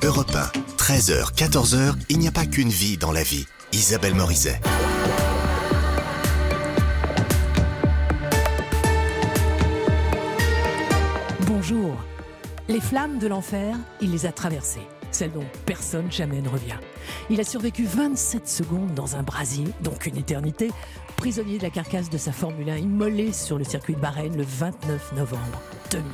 Europe 1, 13h, 14h, il n'y a pas qu'une vie dans la vie. Isabelle Morizet. Bonjour. Les flammes de l'enfer, il les a traversées. Celles dont personne jamais ne revient. Il a survécu 27 secondes dans un brasier, donc une éternité, prisonnier de la carcasse de sa Formule 1 immolé sur le circuit de Bahreïn le 29 novembre 2020.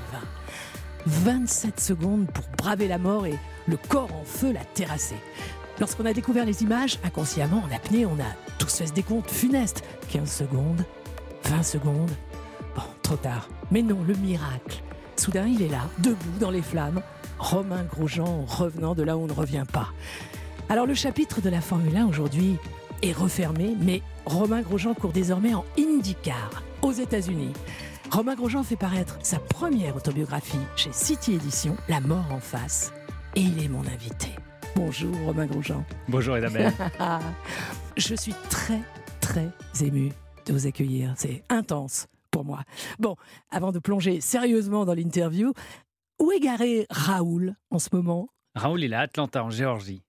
27 secondes pour braver la mort et le corps en feu l'a terrassé. Lorsqu'on a découvert les images, inconsciemment, en apnée, on a tous fait ce décompte funeste. 15 secondes, 20 secondes. Bon, trop tard. Mais non, le miracle. Soudain, il est là, debout dans les flammes. Romain Grosjean revenant de là où on ne revient pas. Alors, le chapitre de la Formule 1 aujourd'hui est refermé, mais Romain Grosjean court désormais en IndyCar, aux États-Unis. Romain Grosjean fait paraître sa première autobiographie chez City Éditions, La mort en face. Et il est mon invité. Bonjour Romain Grosjean. Bonjour Isabelle. Je suis très, très ému de vous accueillir. C'est intense pour moi. Bon, avant de plonger sérieusement dans l'interview, où est garé Raoul en ce moment ? Raoul, il est à Atlanta, en Géorgie.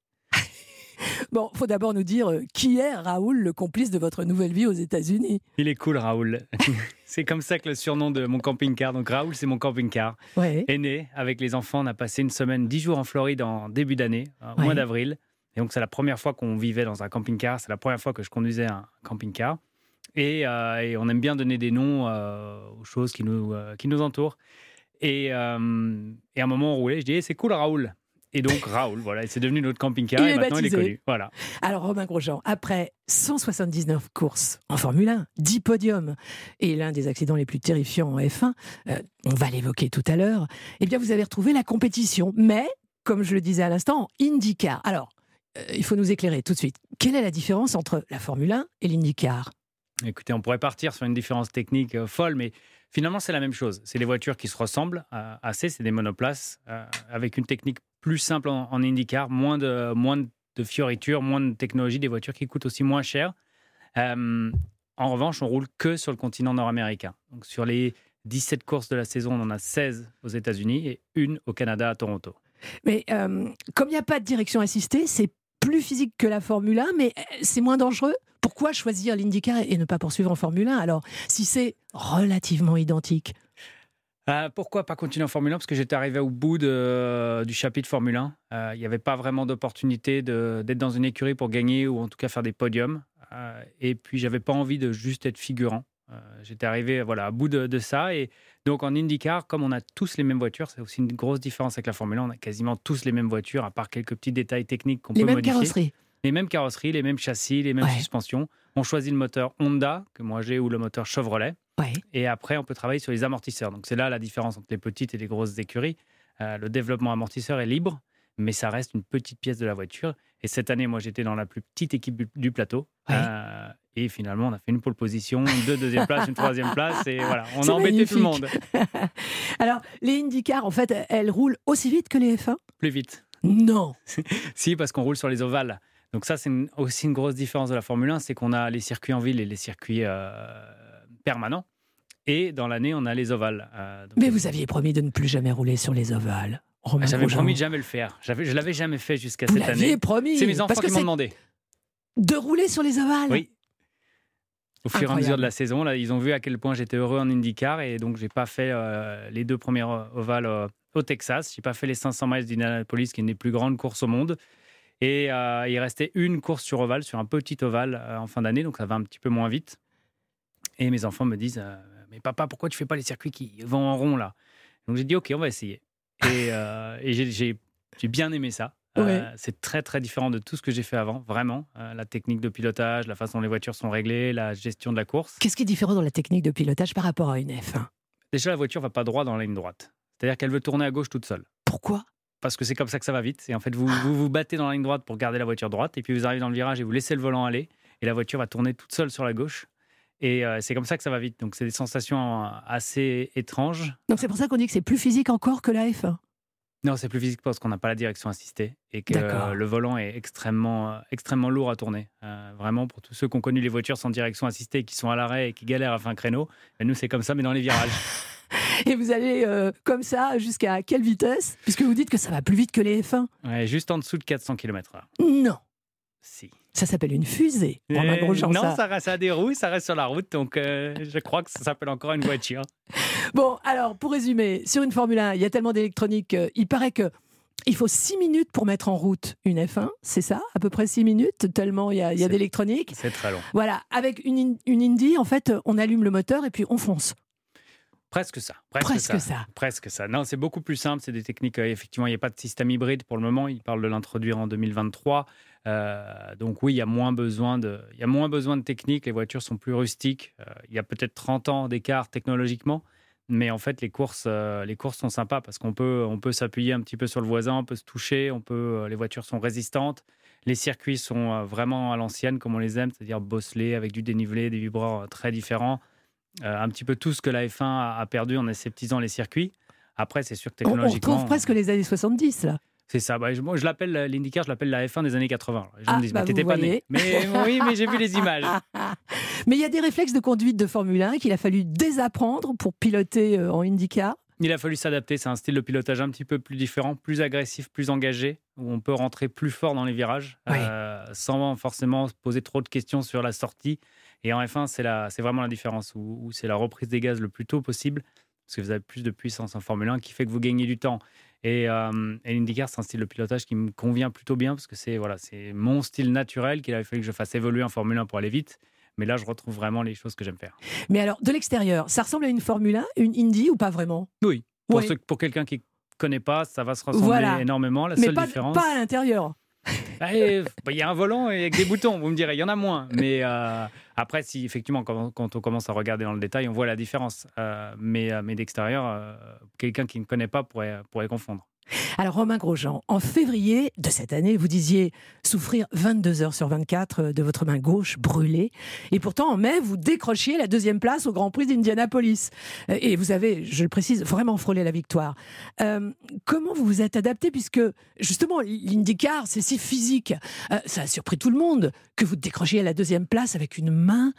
Bon, faut d'abord nous dire qui est Raoul, le complice de votre nouvelle vie aux États-Unis. Il est cool, Raoul. C'est comme ça que le surnom de mon camping-car. Donc Raoul, c'est mon camping-car. Ouais. Est né avec les enfants. On a passé une semaine, 10 jours en Floride en début d'année, au mois d'avril. Et donc c'est la première fois qu'on vivait dans un camping-car. C'est la première fois que je conduisais un camping-car. Et on aime bien donner des noms aux choses qui nous entourent. Et à un moment, on roulait. Je dis hey, c'est cool, Raoul. Et donc Raoul, voilà, c'est devenu notre camping-car et maintenant il est connu. Voilà. Alors Romain Grosjean, après 179 courses en Formule 1, 10 podiums et l'un des accidents les plus terrifiants en F1, on va l'évoquer tout à l'heure, eh bien vous avez retrouvé la compétition, mais comme je le disais à l'instant, en IndyCar. Alors, il faut nous éclairer tout de suite. Quelle est la différence entre la Formule 1 et l'IndyCar ? Écoutez, on pourrait partir sur une différence technique folle, mais finalement c'est la même chose. C'est des voitures qui se ressemblent assez, c'est des monoplaces avec une technique plus simple en IndyCar, moins de fioritures, moins de technologie, des voitures qui coûtent aussi moins cher. En revanche, on roule que sur le continent nord-américain. Donc sur les 17 courses de la saison, on en a 16 aux États-Unis et une au Canada, à Toronto. Mais comme il n'y a pas de direction assistée, c'est plus physique que la Formule 1, mais c'est moins dangereux. Pourquoi choisir l'IndyCar et ne pas poursuivre en Formule 1 alors, si c'est relativement identique ? Pourquoi pas continuer en Formule 1 ? Parce que j'étais arrivé au bout du chapitre Formule 1. Il n'y avait pas vraiment d'opportunité d'être dans une écurie pour gagner ou en tout cas faire des podiums. Et puis, je n'avais pas envie de juste être figurant. J'étais arrivé à bout de ça. Et donc, en IndyCar, comme on a tous les mêmes voitures, c'est aussi une grosse différence avec la Formule 1. On a quasiment tous les mêmes voitures, à part quelques petits détails techniques qu'on peut modifier. Les mêmes carrosseries, les mêmes châssis, les mêmes suspensions. On choisit le moteur Honda, que moi j'ai, ou le moteur Chevrolet. Ouais. Et après, on peut travailler sur les amortisseurs. Donc, c'est là la différence entre les petites et les grosses écuries. Le développement amortisseur est libre, mais ça reste une petite pièce de la voiture. Et cette année, moi, j'étais dans la plus petite équipe du plateau. Ouais. Et finalement, on a fait une pole position, deux deuxième places, une troisième place. Et voilà, on a embêté tout le monde. Alors, les IndyCar, en fait, elles roulent aussi vite que les F1 ? Plus vite. Non. Si, parce qu'on roule sur les ovales. Donc ça, c'est aussi une grosse différence de la Formule 1, c'est qu'on a les circuits en ville et les circuits permanents. Et dans l'année, on a les ovales. Mais vous aviez promis de ne plus jamais rouler sur les ovales. J'avais promis de jamais le faire. Je ne l'avais jamais fait jusqu'à cette année. Vous l'aviez promis. C'est mes enfants qui m'ont demandé. De rouler sur les ovales ? Oui. Au fur et à mesure de la saison, là, ils ont vu à quel point j'étais heureux en IndyCar. Et donc, je n'ai pas fait les 2 premières ovales au Texas. Je n'ai pas fait les 500 miles d'Indianapolis, qui est une des plus grandes courses au monde. Et il restait une course sur ovale, sur un petit ovale en fin d'année, donc ça va un petit peu moins vite. Et mes enfants me disent mais papa, pourquoi tu fais pas les circuits qui vont en rond là ? Donc j'ai dit ok, on va essayer. Et j'ai bien aimé ça. Ouais. C'est très très différent de tout ce que j'ai fait avant, vraiment. La technique de pilotage, la façon dont les voitures sont réglées, la gestion de la course. Qu'est-ce qui est différent dans la technique de pilotage par rapport à une F1 ? Déjà, la voiture va pas droit dans la ligne droite. C'est-à-dire qu'elle veut tourner à gauche toute seule. Pourquoi ? Parce que c'est comme ça que ça va vite. Et en fait, vous battez dans la ligne droite pour garder la voiture droite. Et puis, vous arrivez dans le virage et vous laissez le volant aller. Et la voiture va tourner toute seule sur la gauche. Et c'est comme ça que ça va vite. Donc, c'est des sensations assez étranges. Donc, c'est pour ça qu'on dit que c'est plus physique encore que la F1. Non, c'est plus physique parce qu'on n'a pas la direction assistée et que D'accord. le volant est extrêmement lourd à tourner. Vraiment, pour tous ceux qui ont connu les voitures sans direction assistée et qui sont à l'arrêt et qui galèrent à faire un créneau, ben nous, c'est comme ça, mais dans les virages. Et vous allez comme ça jusqu'à quelle vitesse? Puisque vous dites que ça va plus vite que les F1. Ouais, juste en dessous de 400 km/h. Non, Si. ça s'appelle une fusée. Romain Grosjean, Non, ça. ça a des roues, ça reste sur la route, donc je crois que ça s'appelle encore une voiture. Bon, alors, pour résumer, sur une Formule 1, il y a tellement d'électronique, il paraît que il faut 6 minutes pour mettre en route une F1, c'est ça? À peu près 6 minutes, tellement il y a C'est- d'électronique. C'est très long. Voilà, avec une Indy, en fait, on allume le moteur et puis on fonce. Presque ça. Presque ça. Non, c'est beaucoup plus simple. C'est des techniques. Effectivement, il n'y a pas de système hybride pour le moment. Ils parlent de l'introduire en 2023. Donc oui, il y a moins besoin de technique. Les voitures sont plus rustiques. Il y a peut-être 30 ans d'écart technologiquement. Mais en fait, les courses sont sympas parce on peut s'appuyer un petit peu sur le voisin, on peut se toucher, les voitures sont résistantes. Les circuits sont vraiment à l'ancienne, comme on les aime, c'est-à-dire bosselés, avec du dénivelé, des vibreurs très différents. Un petit peu tout ce que la F1 a perdu en aseptisant les circuits. Après, c'est sûr que On technologiquement... retrouve presque les années 70, là. C'est ça. Moi, je l'appelle l'IndyCar, je l'appelle la F1 des années 80. Les gens Ah, me disent, bah, mais t'étais vous pas voyez. né. Mais oui, mais j'ai vu les images. Mais il y a des réflexes de conduite de Formule 1 qu'il a fallu désapprendre pour piloter en IndyCar. Il a fallu s'adapter. C'est un style de pilotage un petit peu plus différent, plus agressif, plus engagé, où on peut rentrer plus fort dans les virages, Oui. sans forcément se poser trop de questions sur la sortie. Et en F1, c'est vraiment la différence, où c'est la reprise des gaz le plus tôt possible, parce que vous avez plus de puissance en Formule 1 qui fait que vous gagnez du temps. Et l'IndyCar, c'est un style de pilotage qui me convient plutôt bien, parce que c'est mon style naturel qu'il avait fallu que je fasse évoluer en Formule 1 pour aller vite. Mais là, je retrouve vraiment les choses que j'aime faire. Mais alors, de l'extérieur, ça ressemble à une Formule 1, une Indy ou pas vraiment? Oui, Oui. pour quelqu'un qui ne connaît pas, ça va se ressembler Voilà. énormément. La Mais seule pas, différence... pas à l'intérieur. Il y a un volant et avec des boutons, vous me direz, il y en a moins. Mais après, si effectivement, quand on commence à regarder dans le détail, on voit la différence. Mais d'extérieur, quelqu'un qui ne connaît pas pourrait confondre. Alors Romain Grosjean, en février de cette année, vous disiez souffrir 22 heures sur 24 de votre main gauche brûlée. Et pourtant, en mai, vous décrochiez la 2e place au Grand Prix d'Indianapolis. Et vous avez, je le précise, vraiment frôlé la victoire. Comment vous vous êtes adapté, puisque justement, l'IndyCar, c'est si physique. Ça a surpris tout le monde que vous décrochiez la 2e place avec une main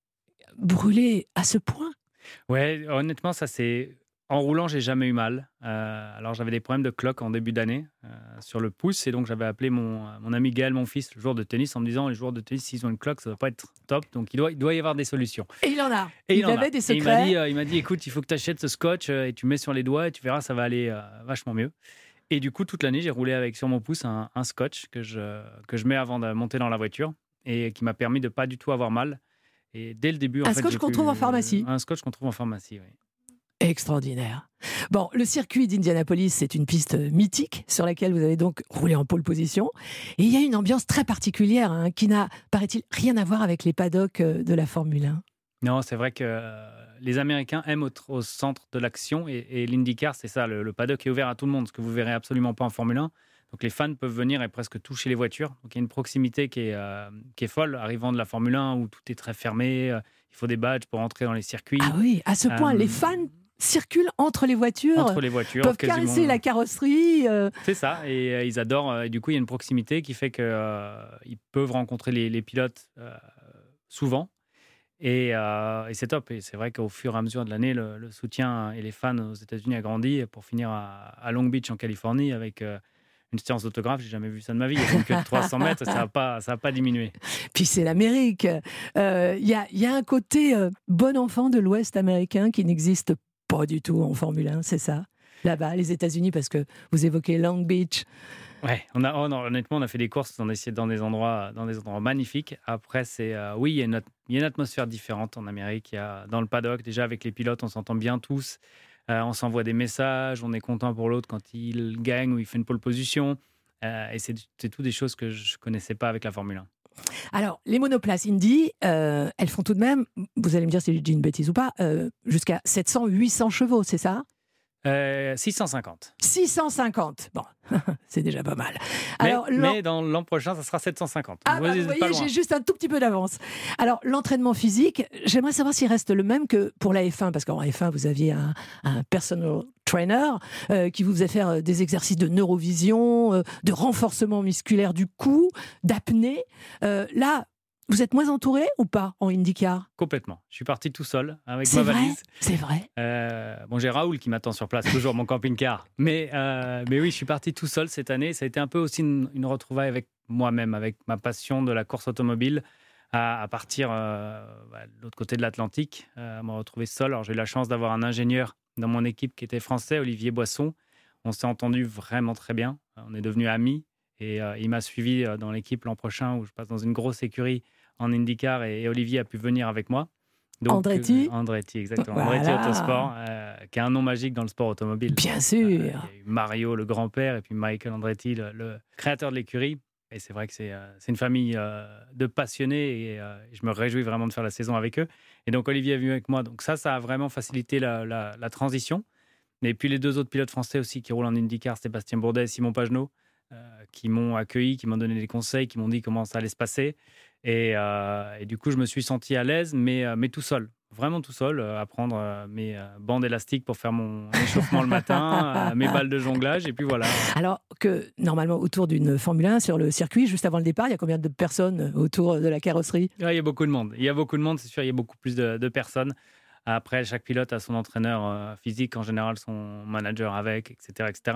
brûlée à ce point. Ouais, honnêtement, ça c'est... En roulant, j'ai jamais eu mal. Alors j'avais des problèmes de cloque en début d'année sur le pouce, et donc j'avais appelé mon ami Gaël, mon fils, le joueur de tennis, en me disant les joueurs de tennis, s'ils ont une cloque, ça va pas être top, donc il doit y avoir des solutions. Et il en a. Et il en avait a. des Et secrets. il m'a dit, écoute, il faut que tu achètes ce scotch et tu mets sur les doigts et tu verras, ça va aller vachement mieux. Et du coup, toute l'année, j'ai roulé avec sur mon pouce un scotch que je mets avant de monter dans la voiture et qui m'a permis de pas du tout avoir mal. Et dès le début, Un scotch qu'on trouve en pharmacie. Un scotch qu'on trouve en pharmacie, oui. Extraordinaire. Bon, le circuit d'Indianapolis, c'est une piste mythique sur laquelle vous avez donc roulé en pole position. Et il y a une ambiance très particulière qui n'a, paraît-il, rien à voir avec les paddocks de la Formule 1. Non, c'est vrai que les Américains aiment au centre de l'action et l'IndyCar, c'est ça, le paddock est ouvert à tout le monde, ce que vous verrez absolument pas en Formule 1. Donc les fans peuvent venir et presque toucher les voitures. Donc il y a une proximité qui est folle, arrivant de la Formule 1 où tout est très fermé, il faut des badges pour entrer dans les circuits. Ah oui, à ce point, les fans circulent entre les voitures, peuvent quasiment... caresser la carrosserie. C'est ça, et ils adorent. Et du coup, il y a une proximité qui fait qu'ils peuvent rencontrer les pilotes souvent. Et c'est top. Et c'est vrai qu'au fur et à mesure de l'année, le soutien et les fans aux États-Unis a grandi pour finir à Long Beach, en Californie, avec une séance d'autographe. J'ai jamais vu ça de ma vie. Il y a une queue de 300 mètres, ça n'a pas diminué. Puis c'est l'Amérique. Il y a un côté bon enfant de l'Ouest américain qui n'existe pas du tout en Formule 1, c'est ça? Là-bas, les États-Unis, parce que vous évoquez Long Beach. Ouais, honnêtement, on a fait des courses dans des endroits magnifiques. Après, oui, il y a une atmosphère différente en Amérique. Dans le paddock, déjà avec les pilotes, on s'entend bien tous. On s'envoie des messages, on est content pour l'autre quand il gagne ou il fait une pole position. Et c'est tout des choses que je connaissais pas avec la Formule 1. Alors, les monoplaces Indy, elles font tout de même, vous allez me dire si je dis une bêtise ou pas, jusqu'à 700-800 chevaux, c'est ça? 650. 650. Bon, c'est déjà pas mal. Mais dans l'an prochain, ça sera 750. Vous voyez, j'ai juste un tout petit peu d'avance. Alors, l'entraînement physique, j'aimerais savoir s'il reste le même que pour la F1, parce qu'en F1, vous aviez un personal trainer qui vous faisait faire des exercices de neurovision, de renforcement musculaire du cou, d'apnée. Là, vous êtes moins entouré ou pas en IndyCar ? Complètement. Je suis parti tout seul avec ma valise. C'est vrai. J'ai Raoul qui m'attend sur place, toujours mon camping-car. Mais oui, je suis parti tout seul cette année. Ça a été un peu aussi une retrouvaille avec moi-même, avec ma passion de la course automobile, à partir de l'autre côté de l'Atlantique, à me retrouver seul. Alors j'ai eu la chance d'avoir un ingénieur dans mon équipe qui était français, Olivier Boisson. On s'est entendu vraiment très bien. On est devenus amis. Et il m'a suivi dans l'équipe l'an prochain où je passe dans une grosse écurie en IndyCar et Olivier a pu venir avec moi. Donc, Andretti, exactement. Voilà. Andretti Autosport, qui a un nom magique dans le sport automobile. Bien sûr. Il y a eu Mario, le grand-père, et puis Michael Andretti, le créateur de l'écurie. Et c'est vrai que c'est une famille de passionnés et je me réjouis vraiment de faire la saison avec eux. Et donc Olivier est venu avec moi. Donc ça a vraiment facilité la transition. Et puis les deux autres pilotes français aussi qui roulent en IndyCar, Sébastien Bourdet et Simon Pagenaud, qui m'ont accueilli, qui m'ont donné des conseils, qui m'ont dit comment ça allait se passer. Et du coup, je me suis senti à l'aise, mais tout seul. Vraiment tout seul, à prendre mes bandes élastiques pour faire mon échauffement le matin, mes balles de jonglage, et puis voilà. Alors que, normalement, autour d'une Formule 1, sur le circuit, juste avant le départ, il y a combien de personnes autour de la carrosserie ? Il y a beaucoup de monde. C'est sûr, il y a beaucoup plus de personnes. Après, chaque pilote a son entraîneur physique, en général son manager avec, etc. etc.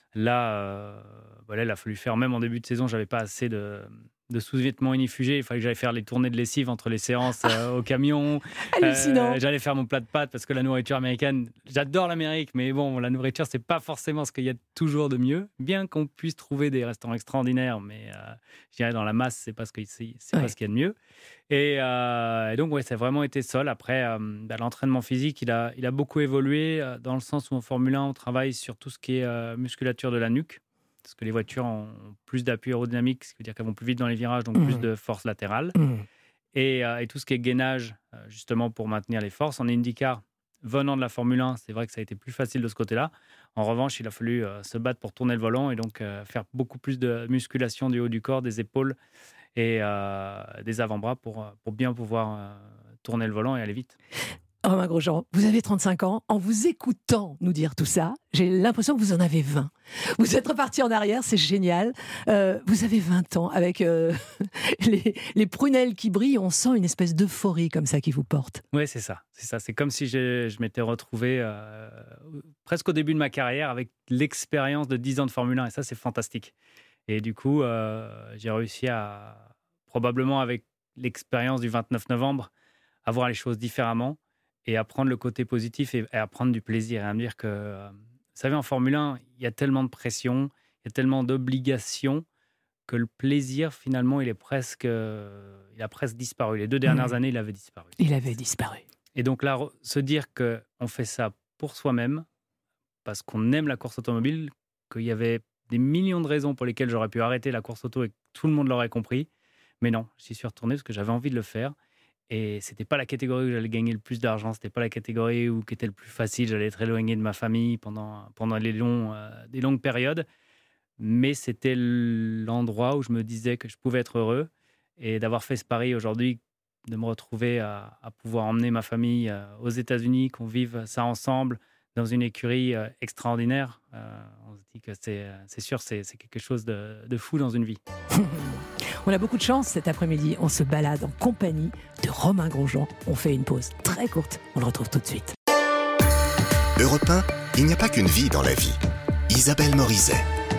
Là, il a fallu faire, même en début de saison, je n'avais pas assez de sous-vêtements inifugés. Il fallait que j'aille faire les tournées de lessive entre les séances au camion. Hallucinant. J'allais faire mon plat de pâtes parce que la nourriture américaine, j'adore l'Amérique, mais bon, la nourriture, c'est pas forcément ce qu'il y a toujours de mieux. Bien qu'on puisse trouver des restaurants extraordinaires, mais je dirais dans la masse, c'est pas ce qu'il y a de mieux. Et donc, ouais, ça a vraiment été seul. Après, l'entraînement physique, il a beaucoup évolué dans le sens où en Formule 1, on travaille sur tout ce qui est musculature de la nuque. Parce que les voitures ont plus d'appui aérodynamique, ce qui veut dire qu'elles vont plus vite dans les virages, donc plus de force latérale. Et tout ce qui est gainage, justement pour maintenir les forces. En IndyCar, venant de la Formule 1, c'est vrai que ça a été plus facile de ce côté-là. En revanche, il a fallu se battre pour tourner le volant et donc faire beaucoup plus de musculation du haut du corps, des épaules et des avant-bras pour bien pouvoir tourner le volant et aller vite. Romain Grosjean, vous avez 35 ans. En vous écoutant nous dire tout ça, j'ai l'impression que vous en avez 20. Vous êtes reparti en arrière, c'est génial. Vous avez 20 ans avec les prunelles qui brillent. On sent une espèce d'euphorie comme ça qui vous porte. Oui, c'est ça. C'est comme si je m'étais retrouvé presque au début de ma carrière avec l'expérience de 10 ans de Formule 1. Et ça, c'est fantastique. Et du coup, j'ai réussi à, probablement avec l'expérience du 29 novembre, à voir les choses différemment. Et à prendre le côté positif et à prendre du plaisir. Et à me dire que, vous savez, en Formule 1, il y a tellement de pression, il y a tellement d'obligations que le plaisir, finalement, il a presque disparu. Les 2 dernières années, il avait disparu. Il avait disparu. Et donc là, se dire qu'on fait ça pour soi-même, parce qu'on aime la course automobile, qu'il y avait des millions de raisons pour lesquelles j'aurais pu arrêter la course auto et que tout le monde l'aurait compris. Mais non, j'y suis retourné parce que j'avais envie de le faire. Et c'était pas la catégorie où j'allais gagner le plus d'argent, c'était pas la catégorie qui était le plus facile, j'allais être éloigné de ma famille pendant des longues périodes, mais c'était l'endroit où je me disais que je pouvais être heureux et d'avoir fait ce pari aujourd'hui, de me retrouver à pouvoir emmener ma famille aux États-Unis, qu'on vive ça ensemble dans une écurie extraordinaire. On se dit que c'est sûr, c'est quelque chose de fou dans une vie. On a beaucoup de chance cet après-midi. On se balade en compagnie de Romain Grosjean. On fait une pause très courte. On le retrouve tout de suite. Europe 1, il n'y a pas qu'une vie dans la vie. Isabelle Morizet.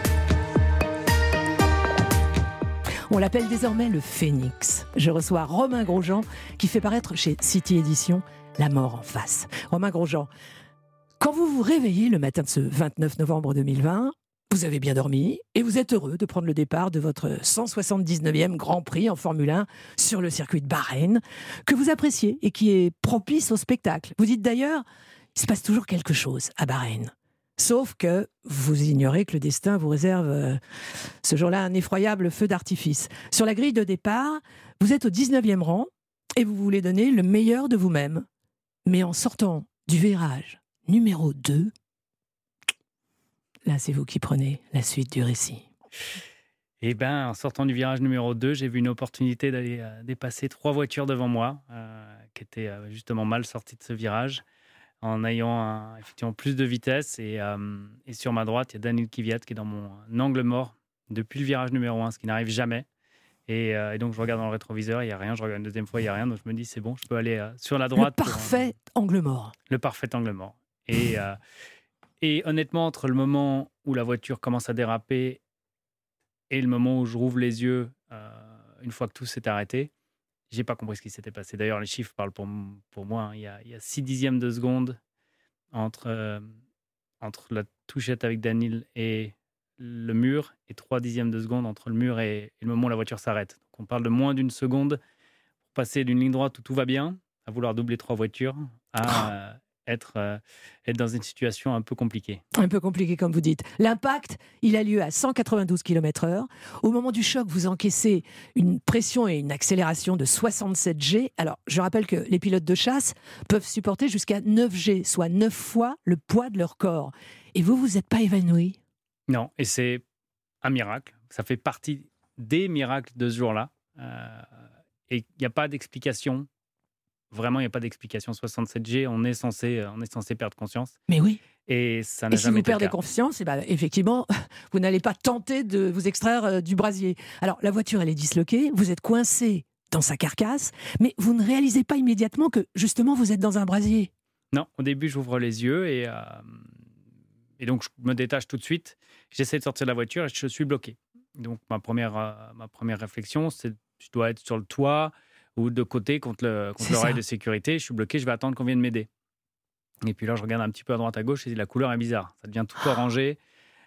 On l'appelle désormais le Phénix. Je reçois Romain Grosjean qui fait paraître chez City Éditions La mort en face. Romain Grosjean, quand vous vous réveillez le matin de ce 29 novembre 2020, vous avez bien dormi et vous êtes heureux de prendre le départ de votre 179e Grand Prix en Formule 1 sur le circuit de Bahreïn, que vous appréciez et qui est propice au spectacle. Vous dites d'ailleurs, il se passe toujours quelque chose à Bahreïn. Sauf que vous ignorez que le destin vous réserve ce jour-là un effroyable feu d'artifice. Sur la grille de départ, vous êtes au 19e rang et vous voulez donner le meilleur de vous-même. Mais en sortant du virage numéro 2, là, c'est vous qui prenez la suite du récit. Et en sortant du virage numéro 2, j'ai vu une opportunité d'aller dépasser 3 voitures devant moi, qui étaient justement mal sorties de ce virage, en ayant effectivement plus de vitesse. Et sur ma droite, il y a Daniil Kvyat qui est dans mon angle mort depuis le virage numéro 1, ce qui n'arrive jamais. Et donc, je regarde dans le rétroviseur, il n'y a rien. Je regarde une deuxième fois, il n'y a rien. Donc, je me dis, c'est bon, je peux aller sur la droite. Le parfait angle mort. Le parfait angle mort. Et honnêtement, entre le moment où la voiture commence à déraper et le moment où je rouvre les yeux, une fois que tout s'est arrêté, j'ai pas compris ce qui s'était passé. D'ailleurs, les chiffres parlent pour moi. Hein. Il y a 6 dixièmes de seconde entre la touchette avec Daniil et le mur, et 3 dixièmes de seconde entre le mur et le moment où la voiture s'arrête. Donc, on parle de moins d'une seconde pour passer d'une ligne droite où tout va bien, à vouloir doubler 3 voitures, à être dans une situation un peu compliquée. Un peu compliqué, comme vous dites. L'impact, il a lieu à 192 km/h. Au moment du choc, vous encaissez une pression et une accélération de 67 G. Alors, je rappelle que les pilotes de chasse peuvent supporter jusqu'à 9 G, soit 9 fois le poids de leur corps. Et vous n'êtes pas évanoui? Non, et c'est un miracle. Ça fait partie des miracles de ce jour-là. Et il n'y a pas d'explication. Vraiment, il n'y a pas d'explication. 67G, on est censé perdre conscience. Mais oui. Et ça n'a Et si jamais vous été le perdez cas. conscience, effectivement, vous n'allez pas tenter de vous extraire du brasier. Alors, la voiture, elle est disloquée, vous êtes coincé dans sa carcasse, mais vous ne réalisez pas immédiatement que, justement, vous êtes dans un brasier. Non, au début, j'ouvre les yeux et donc je me détache tout de suite. J'essaie de sortir de la voiture et je suis bloqué. Donc, ma première réflexion, c'est je dois être sur le toit ou de côté contre l'oreille de sécurité. Je suis bloqué, je vais attendre qu'on vienne m'aider. Et puis là, je regarde un petit peu à droite, à gauche et la couleur est bizarre. Ça devient tout orangé.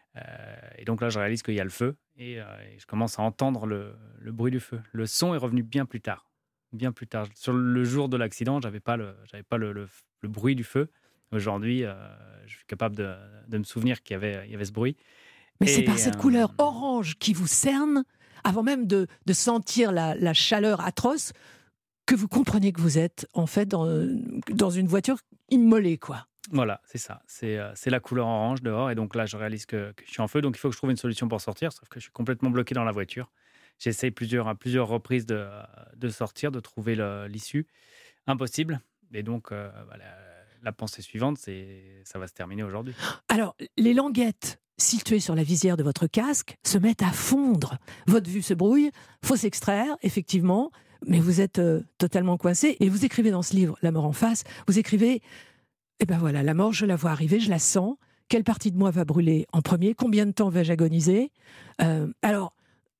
Et donc là, je réalise qu'il y a le feu et je commence à entendre le bruit du feu. Le son est revenu bien plus tard. Bien plus tard. Sur le jour de l'accident, j'avais pas le bruit du feu. Aujourd'hui, je suis capable de me souvenir qu'il y avait ce bruit. Mais c'est par cette couleur orange qui vous cerne, avant même de sentir la chaleur atroce, que vous comprenez que vous êtes en fait dans une voiture immolée, quoi. Voilà, c'est ça. C'est la couleur orange dehors. Et donc là, je réalise que je suis en feu. Donc il faut que je trouve une solution pour sortir. Sauf que je suis complètement bloqué dans la voiture. J'essaye à plusieurs reprises de sortir, de trouver l'issue. Impossible. Et donc, la pensée suivante, c'est ça va se terminer aujourd'hui. Alors, les languettes situées sur la visière de votre casque se mettent à fondre. Votre vue se brouille. Faut s'extraire, effectivement. Mais vous êtes totalement coincé. Et vous écrivez dans ce livre, La mort en face, vous écrivez... Eh bien voilà, la mort, je la vois arriver, je la sens. Quelle partie de moi va brûler en premier? Combien de temps vais-je agoniser? Alors,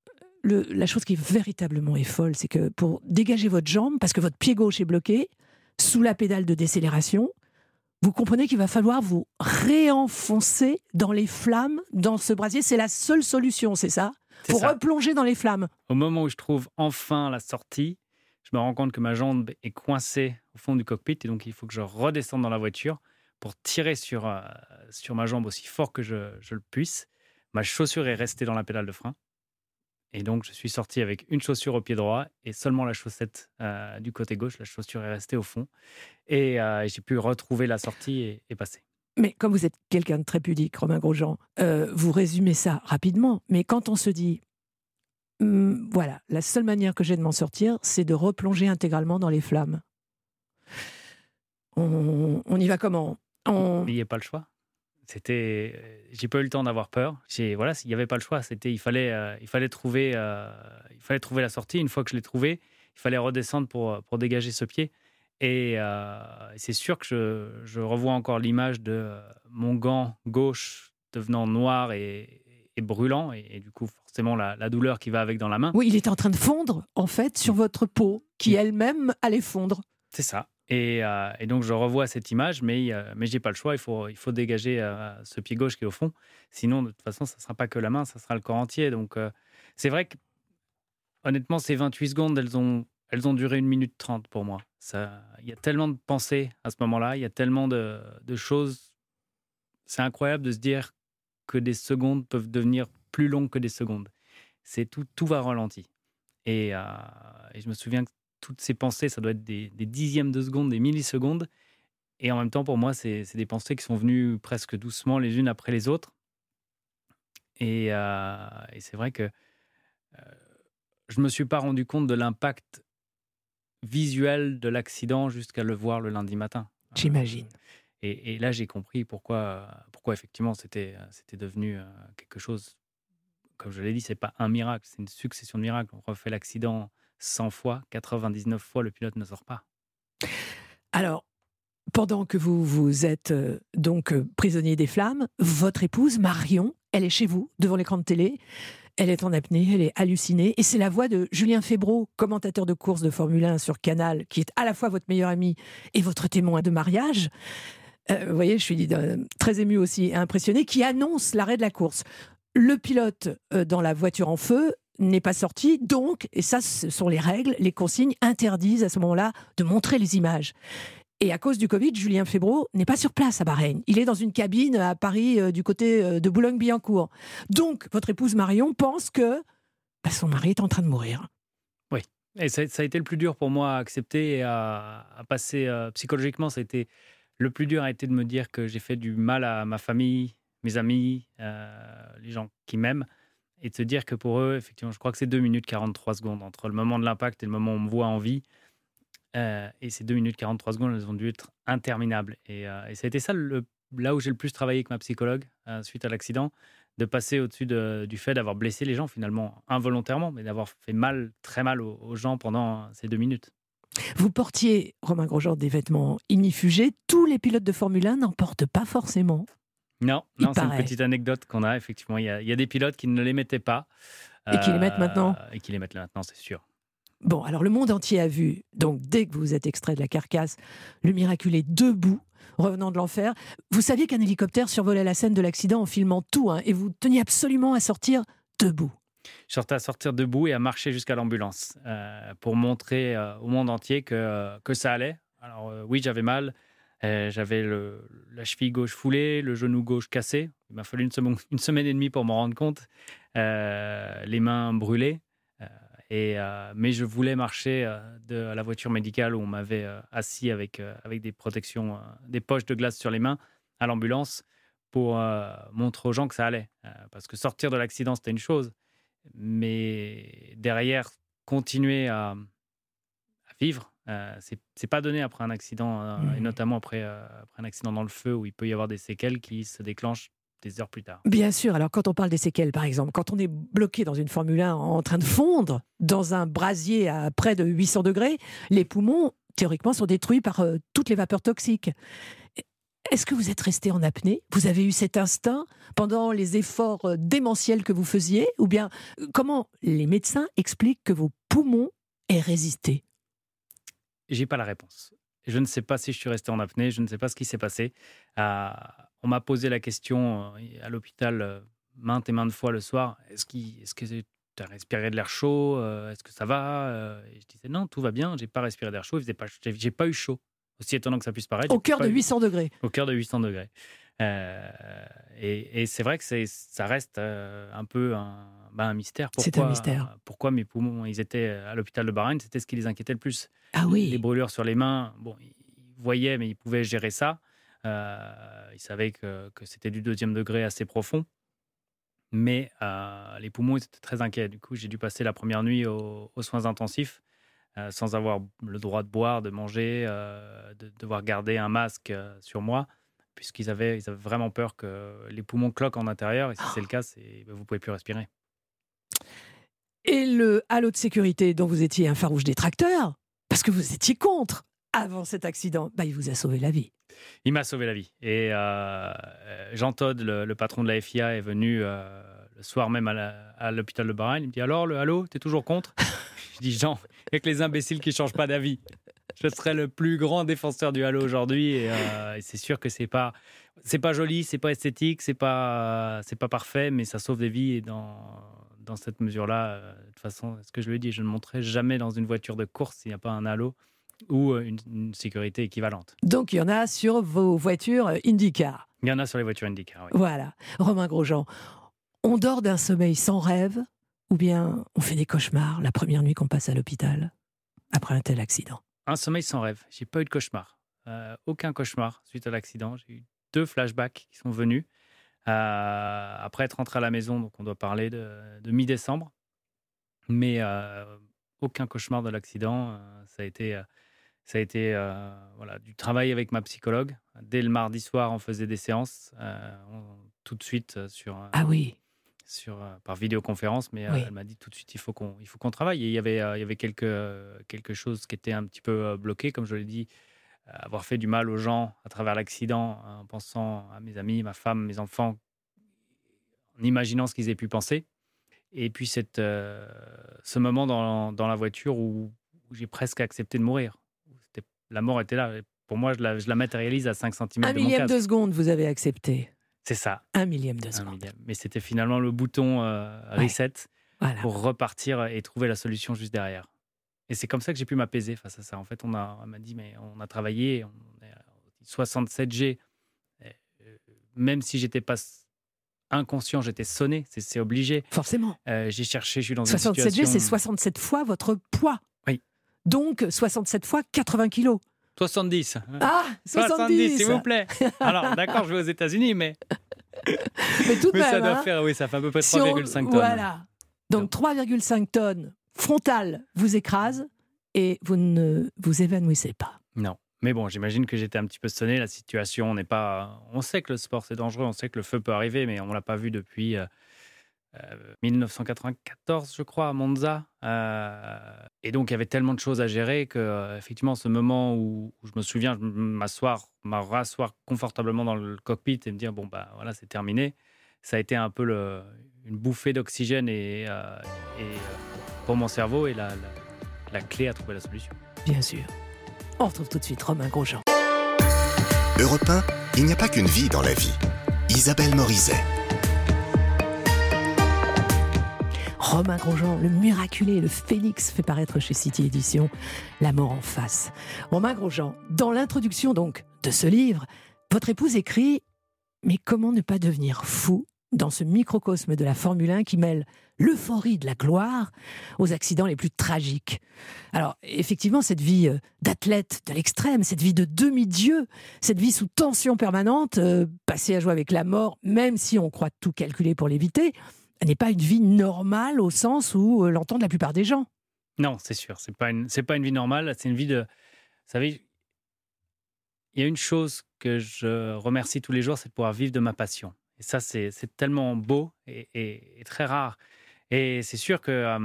la chose qui véritablement est folle, c'est que pour dégager votre jambe, parce que votre pied gauche est bloqué, sous la pédale de décélération, vous comprenez qu'il va falloir vous réenfoncer dans les flammes, dans ce brasier. C'est la seule solution, c'est ça? Pour replonger dans les flammes. Au moment où je trouve enfin la sortie, je me rends compte que ma jambe est coincée au fond du cockpit et donc il faut que je redescende dans la voiture pour tirer sur ma jambe aussi fort que je le puisse. Ma chaussure est restée dans la pédale de frein et donc je suis sorti avec une chaussure au pied droit et seulement la chaussette du côté gauche. La chaussure est restée au fond et j'ai pu retrouver la sortie et passer. Mais comme vous êtes quelqu'un de très pudique, Romain Grosjean, vous résumez ça rapidement, mais quand on se dit voilà, la seule manière que j'ai de m'en sortir, c'est de replonger intégralement dans les flammes. On y va comment? Il n'y a pas le choix. J'ai pas eu le temps d'avoir peur. S'il n'y avait pas le choix, il fallait trouver la sortie. Une fois que je l'ai trouvée, il fallait redescendre pour dégager ce pied. Et c'est sûr que je revois encore l'image de mon gant gauche devenant noir et brûlant, et du coup forcément la douleur qui va avec dans la main. Oui, il était en train de fondre en fait sur votre peau qui elle-même allait fondre. C'est ça. Et donc je revois cette image, mais j'ai pas le choix. Il faut dégager ce pied gauche qui est au fond. Sinon, de toute façon, ça sera pas que la main, ça sera le corps entier. Donc c'est vrai que honnêtement, ces 28 secondes, elles ont duré 1 minute 30 pour moi. Il y a tellement de pensées à ce moment-là, il y a tellement de choses. C'est incroyable de se dire que des secondes peuvent devenir plus longues que des secondes. C'est tout va ralenti. Et je me souviens que toutes ces pensées, ça doit être des dixièmes de secondes, des millisecondes. Et en même temps, pour moi, c'est des pensées qui sont venues presque doucement les unes après les autres. Et c'est vrai que je ne me suis pas rendu compte de l'impact visuel de l'accident jusqu'à le voir le lundi matin. J'imagine. Et là, j'ai compris pourquoi effectivement c'était devenu quelque chose, comme je l'ai dit, c'est pas un miracle, c'est une succession de miracles. On refait l'accident 100 fois, 99 fois, le pilote ne sort pas. Alors, pendant que vous êtes prisonnier des flammes, votre épouse, Marion, elle est chez vous, devant l'écran de télé. Elle est en apnée, elle est hallucinée. Et c'est la voix de Julien Febvreau, commentateur de course de Formule 1 sur Canal, qui est à la fois votre meilleur ami et votre témoin de mariage. Vous voyez, je suis très ému aussi et impressionné, qui annonce l'arrêt de la course. Le pilote dans la voiture en feu n'est pas sorti, donc, et ça ce sont les règles, les consignes interdisent à ce moment-là de montrer les images. Et à cause du Covid, Julien Febvreau n'est pas sur place à Bahreïn. Il est dans une cabine à Paris, du côté de Boulogne-Billancourt. Donc, votre épouse Marion pense que son mari est en train de mourir. Oui, et ça a été le plus dur pour moi à accepter et à passer psychologiquement. Ça a été, le plus dur a été de me dire que j'ai fait du mal à ma famille, mes amis, les gens qui m'aiment, et de se dire que pour eux, effectivement, je crois que c'est 2 minutes 43 secondes entre le moment de l'impact et le moment où on me voit en vie. Et ces 2 minutes 43 secondes, elles ont dû être interminables. Et ça a été ça, là où j'ai le plus travaillé avec ma psychologue suite à l'accident, de passer au-dessus du fait d'avoir blessé les gens, finalement, involontairement, mais d'avoir fait mal, très mal aux gens pendant ces 2 minutes. Vous portiez, Romain Grosjean, des vêtements ignifugés. Tous les pilotes de Formule 1 n'en portent pas forcément. Non, c'est une petite anecdote qu'on a, effectivement. Il y a des pilotes qui ne les mettaient pas. Et qui les mettent maintenant. Et qui les mettent là maintenant, c'est sûr. Bon, alors le monde entier a vu, donc dès que vous êtes extrait de la carcasse, le miraculé debout, revenant de l'enfer. Vous saviez qu'un hélicoptère survolait la scène de l'accident en filmant tout, et vous teniez absolument à sortir debout. Je sortais à sortir debout et à marcher jusqu'à l'ambulance pour montrer au monde entier que ça allait. Alors oui, j'avais mal. J'avais la cheville gauche foulée, le genou gauche cassé. Il m'a fallu une semaine et demie pour m'en rendre compte. Les mains brûlées. Mais je voulais marcher à la voiture médicale où on m'avait assis avec des protections, des poches de glace sur les mains à l'ambulance pour montrer aux gens que ça allait. Parce que sortir de l'accident, c'était une chose. Mais derrière, continuer à vivre, c'est pas donné après un accident, et notamment après un accident dans le feu où il peut y avoir des séquelles qui se déclenchent des heures plus tard. Bien sûr, alors quand on parle des séquelles, par exemple, quand on est bloqué dans une Formule 1 en train de fondre dans un brasier à près de 800 degrés, les poumons, théoriquement, sont détruits par toutes les vapeurs toxiques. Est-ce que vous êtes resté en apnée ? Vous avez eu cet instinct pendant les efforts démentiels que vous faisiez ? Ou bien, comment les médecins expliquent que vos poumons aient résisté ? J'ai pas la réponse. Je ne sais pas si je suis resté en apnée, je ne sais pas ce qui s'est passé. On m'a posé la question à l'hôpital maintes et maintes fois le soir. Est-ce que tu as respiré de l'air chaud ? Est-ce que ça va ? Et je disais non, tout va bien, j'ai pas respiré d'air chaud, j'ai pas eu chaud. Aussi étonnant que ça puisse paraître. Au cœur de 800 degrés. Au cœur de 800 degrés. Et c'est vrai que ça reste un peu un mystère. C'est un mystère. Pourquoi mes poumons, ils étaient à l'hôpital de Bahreïn, c'était ce qui les inquiétait le plus. Ah oui. Les brûlures sur les mains, bon, ils voyaient, mais ils pouvaient gérer ça. Ils savaient que c'était du 2e degré assez profond. Mais les poumons, ils étaient très inquiets. Du coup, j'ai dû passer la première nuit aux soins intensifs sans avoir le droit de boire, de manger, de devoir garder un masque sur moi, puisqu'ils avaient vraiment peur que les poumons cloquent en intérieur. Et si c'est le cas, vous ne pouvez plus respirer. Et le halo de sécurité dont vous étiez un farouche détracteur, parce que vous étiez contre avant cet accident, il vous a sauvé la vie. Il m'a sauvé la vie. Et Jean Todt, le patron de la FIA, est venu le soir même à l'hôpital de Bahreïn. Il me dit « Alors, le halo, t'es toujours contre ?» Je dis « Jean, il n'y a que les imbéciles qui ne changent pas d'avis. Je serai le plus grand défenseur du halo aujourd'hui. » Et c'est sûr que c'est pas joli, c'est pas esthétique, c'est pas parfait, mais ça sauve des vies. Et dans cette mesure-là, de toute façon, ce que je lui ai dit, je ne monterai jamais dans une voiture de course s'il n'y a pas un halo ou une sécurité équivalente. Donc il y en a sur vos voitures IndyCar. Il y en a sur les voitures IndyCar, oui. Voilà. Romain Grosjean, on dort d'un sommeil sans rêve ou bien on fait des cauchemars la première nuit qu'on passe à l'hôpital après un tel accident? Un sommeil sans rêve. J'ai pas eu de cauchemar. Aucun cauchemar suite à l'accident. J'ai eu 2 flashbacks qui sont venus. Après être rentré à la maison, donc on doit parler de mi-décembre. Mais aucun cauchemar de l'accident. Ça a été voilà, du travail avec ma psychologue. Dès le mardi soir, on faisait des séances tout de suite Ah oui, par vidéoconférence. Mais oui. elle m'a dit tout de suite, il faut qu'on travaille. Et il y avait quelque chose qui était un petit peu bloqué, comme je l'ai dit, avoir fait du mal aux gens à travers l'accident, en pensant à mes amis, ma femme, mes enfants, en imaginant ce qu'ils aient pu penser. Et puis ce moment dans la voiture où j'ai presque accepté de mourir. La mort était là. Et pour moi, je la matérialise à 5 Un centimètres de mon millième de casque. seconde, vous avez accepté. C'est ça, Un millième de un seconde. millième. Mais c'était finalement le bouton reset Voilà. pour repartir et trouver la solution juste derrière. Et c'est comme ça que j'ai pu m'apaiser face à ça. En fait, elle m'a dit, mais on a travaillé, on est à 67G. Même si j'étais pas inconscient, j'étais sonné, c'est obligé. Forcément. J'ai cherché, je suis dans une 67G, situation... c'est 67 fois votre poids. Oui. Donc 67 fois 80 kilos. 70. Ah, 70 s'il vous plaît. Alors, d'accord, je vais aux États-Unis, mais tout de ça même, doit hein. faire, oui, ça fait à peu près Si on- 3,5 tonnes. Voilà. Donc 3,5 tonnes frontales vous écrase et vous ne vous évanouissez pas. Non. Mais bon, j'imagine que j'étais un petit peu sonné. La situation n'est pas... On sait que le sport, c'est dangereux. On sait que le feu peut arriver, mais on ne l'a pas vu depuis 1994, je crois, à Monza. Et donc, il y avait tellement de choses à gérer que, effectivement, ce moment où je me souviens, me rasseoir confortablement dans le cockpit et me dire, bon, bah voilà, c'est terminé. Ça a été un peu une bouffée d'oxygène pour mon cerveau et la clé à trouver la solution. Bien sûr. On retrouve tout de suite Romain Grosjean. Europe 1, il n'y a pas qu'une vie dans la vie. Isabelle Morizet. Romain Grosjean, le miraculé, le phénix, fait paraître chez City Éditions La mort en face. Romain Grosjean, dans l'introduction donc de ce livre, votre épouse écrit « Mais comment ne pas devenir fou dans ce microcosme de la Formule 1 qui mêle l'euphorie de la gloire aux accidents les plus tragiques ?» Alors, effectivement, cette vie d'athlète de l'extrême, cette vie de demi-dieu, cette vie sous tension permanente, passer à jouer avec la mort, même si on croit tout calculer pour l'éviter, n'est pas une vie normale au sens où l'entendent la plupart des gens. Non, c'est sûr. C'est pas une vie normale. C'est une vie de... Vous savez, il y a une chose que je remercie tous les jours, c'est de pouvoir vivre de ma passion. Et ça, c'est tellement beau et très rare. Et c'est sûr qu'il y a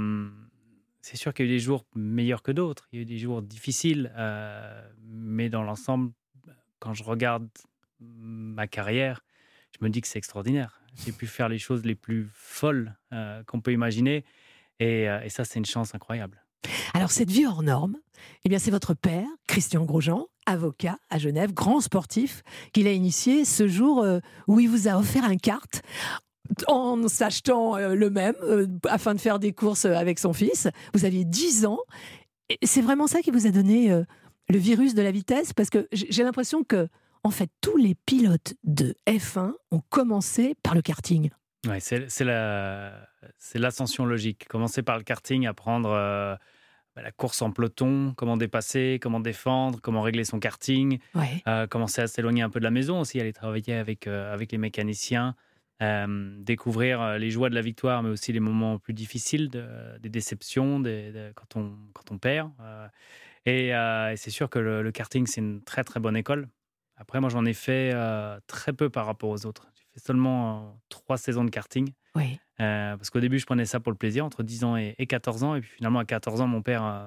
eu des jours meilleurs que d'autres. Il y a eu des jours difficiles. Mais dans l'ensemble, quand je regarde ma carrière, je me dis que c'est extraordinaire. J'ai pu faire les choses les plus folles qu'on peut imaginer. Et ça, c'est une chance incroyable. Alors, cette vie hors norme, eh bien, c'est votre père, Christian Grosjean, avocat à Genève, grand sportif, qui l'a initié ce jour où il vous a offert un kart en s'achetant le même afin de faire des courses avec son fils. Vous aviez 10 ans. Et c'est vraiment ça qui vous a donné le virus de la vitesse? Parce que j'ai l'impression que, en fait, tous les pilotes de F1 ont commencé par le karting. Ouais, c'est l'ascension logique. Commencer par le karting, apprendre la course en peloton, comment dépasser, comment défendre, comment régler son karting, Ouais. commencer à s'éloigner un peu de la maison aussi, aller travailler avec les mécaniciens, découvrir les joies de la victoire, mais aussi les moments plus difficiles, des déceptions, quand on perd. Et c'est sûr que le karting, c'est une très très bonne école. Après, moi, j'en ai fait très peu par rapport aux autres. J'ai fait seulement 3 saisons de karting. Oui. Parce qu'au début, je prenais ça pour le plaisir, entre 10 ans et 14 ans. Et puis finalement, à 14 ans, mon père,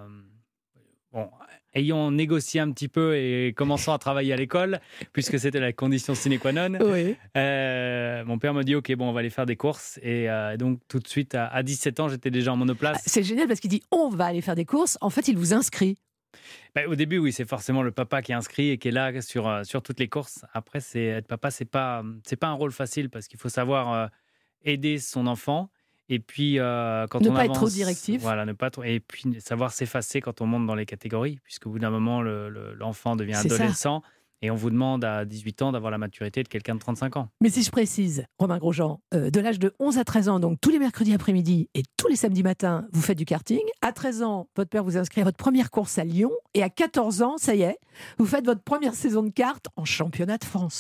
ayant négocié un petit peu et commençant à travailler à l'école, puisque c'était la condition sine qua non, Oui. mon père m'a dit « Ok, bon, on va aller faire des courses ». Et donc, tout de suite, à 17 ans, j'étais déjà en monoplace. C'est génial parce qu'il dit on va aller faire des courses. En fait, il vous inscrit. Au début, oui, c'est forcément le papa qui est inscrit et qui est là sur toutes les courses. Après, être papa, c'est pas un rôle facile parce qu'il faut savoir aider son enfant et puis quand Ne on pas avance, être trop directif. voilà, ne pas trop, et puis savoir s'effacer quand on monte dans les catégories, puisqu'au bout d'un moment, l'enfant devient C'est ça. adolescent et on vous demande à 18 ans d'avoir la maturité de quelqu'un de 35 ans. Mais si je précise, Romain Grosjean, de l'âge de 11 à 13 ans, donc tous les mercredis après-midi et tous les samedis matins, vous faites du karting. À 13 ans, votre père vous inscrit à votre première course à Lyon. Et à 14 ans, ça y est, vous faites votre première saison de kart en championnat de France.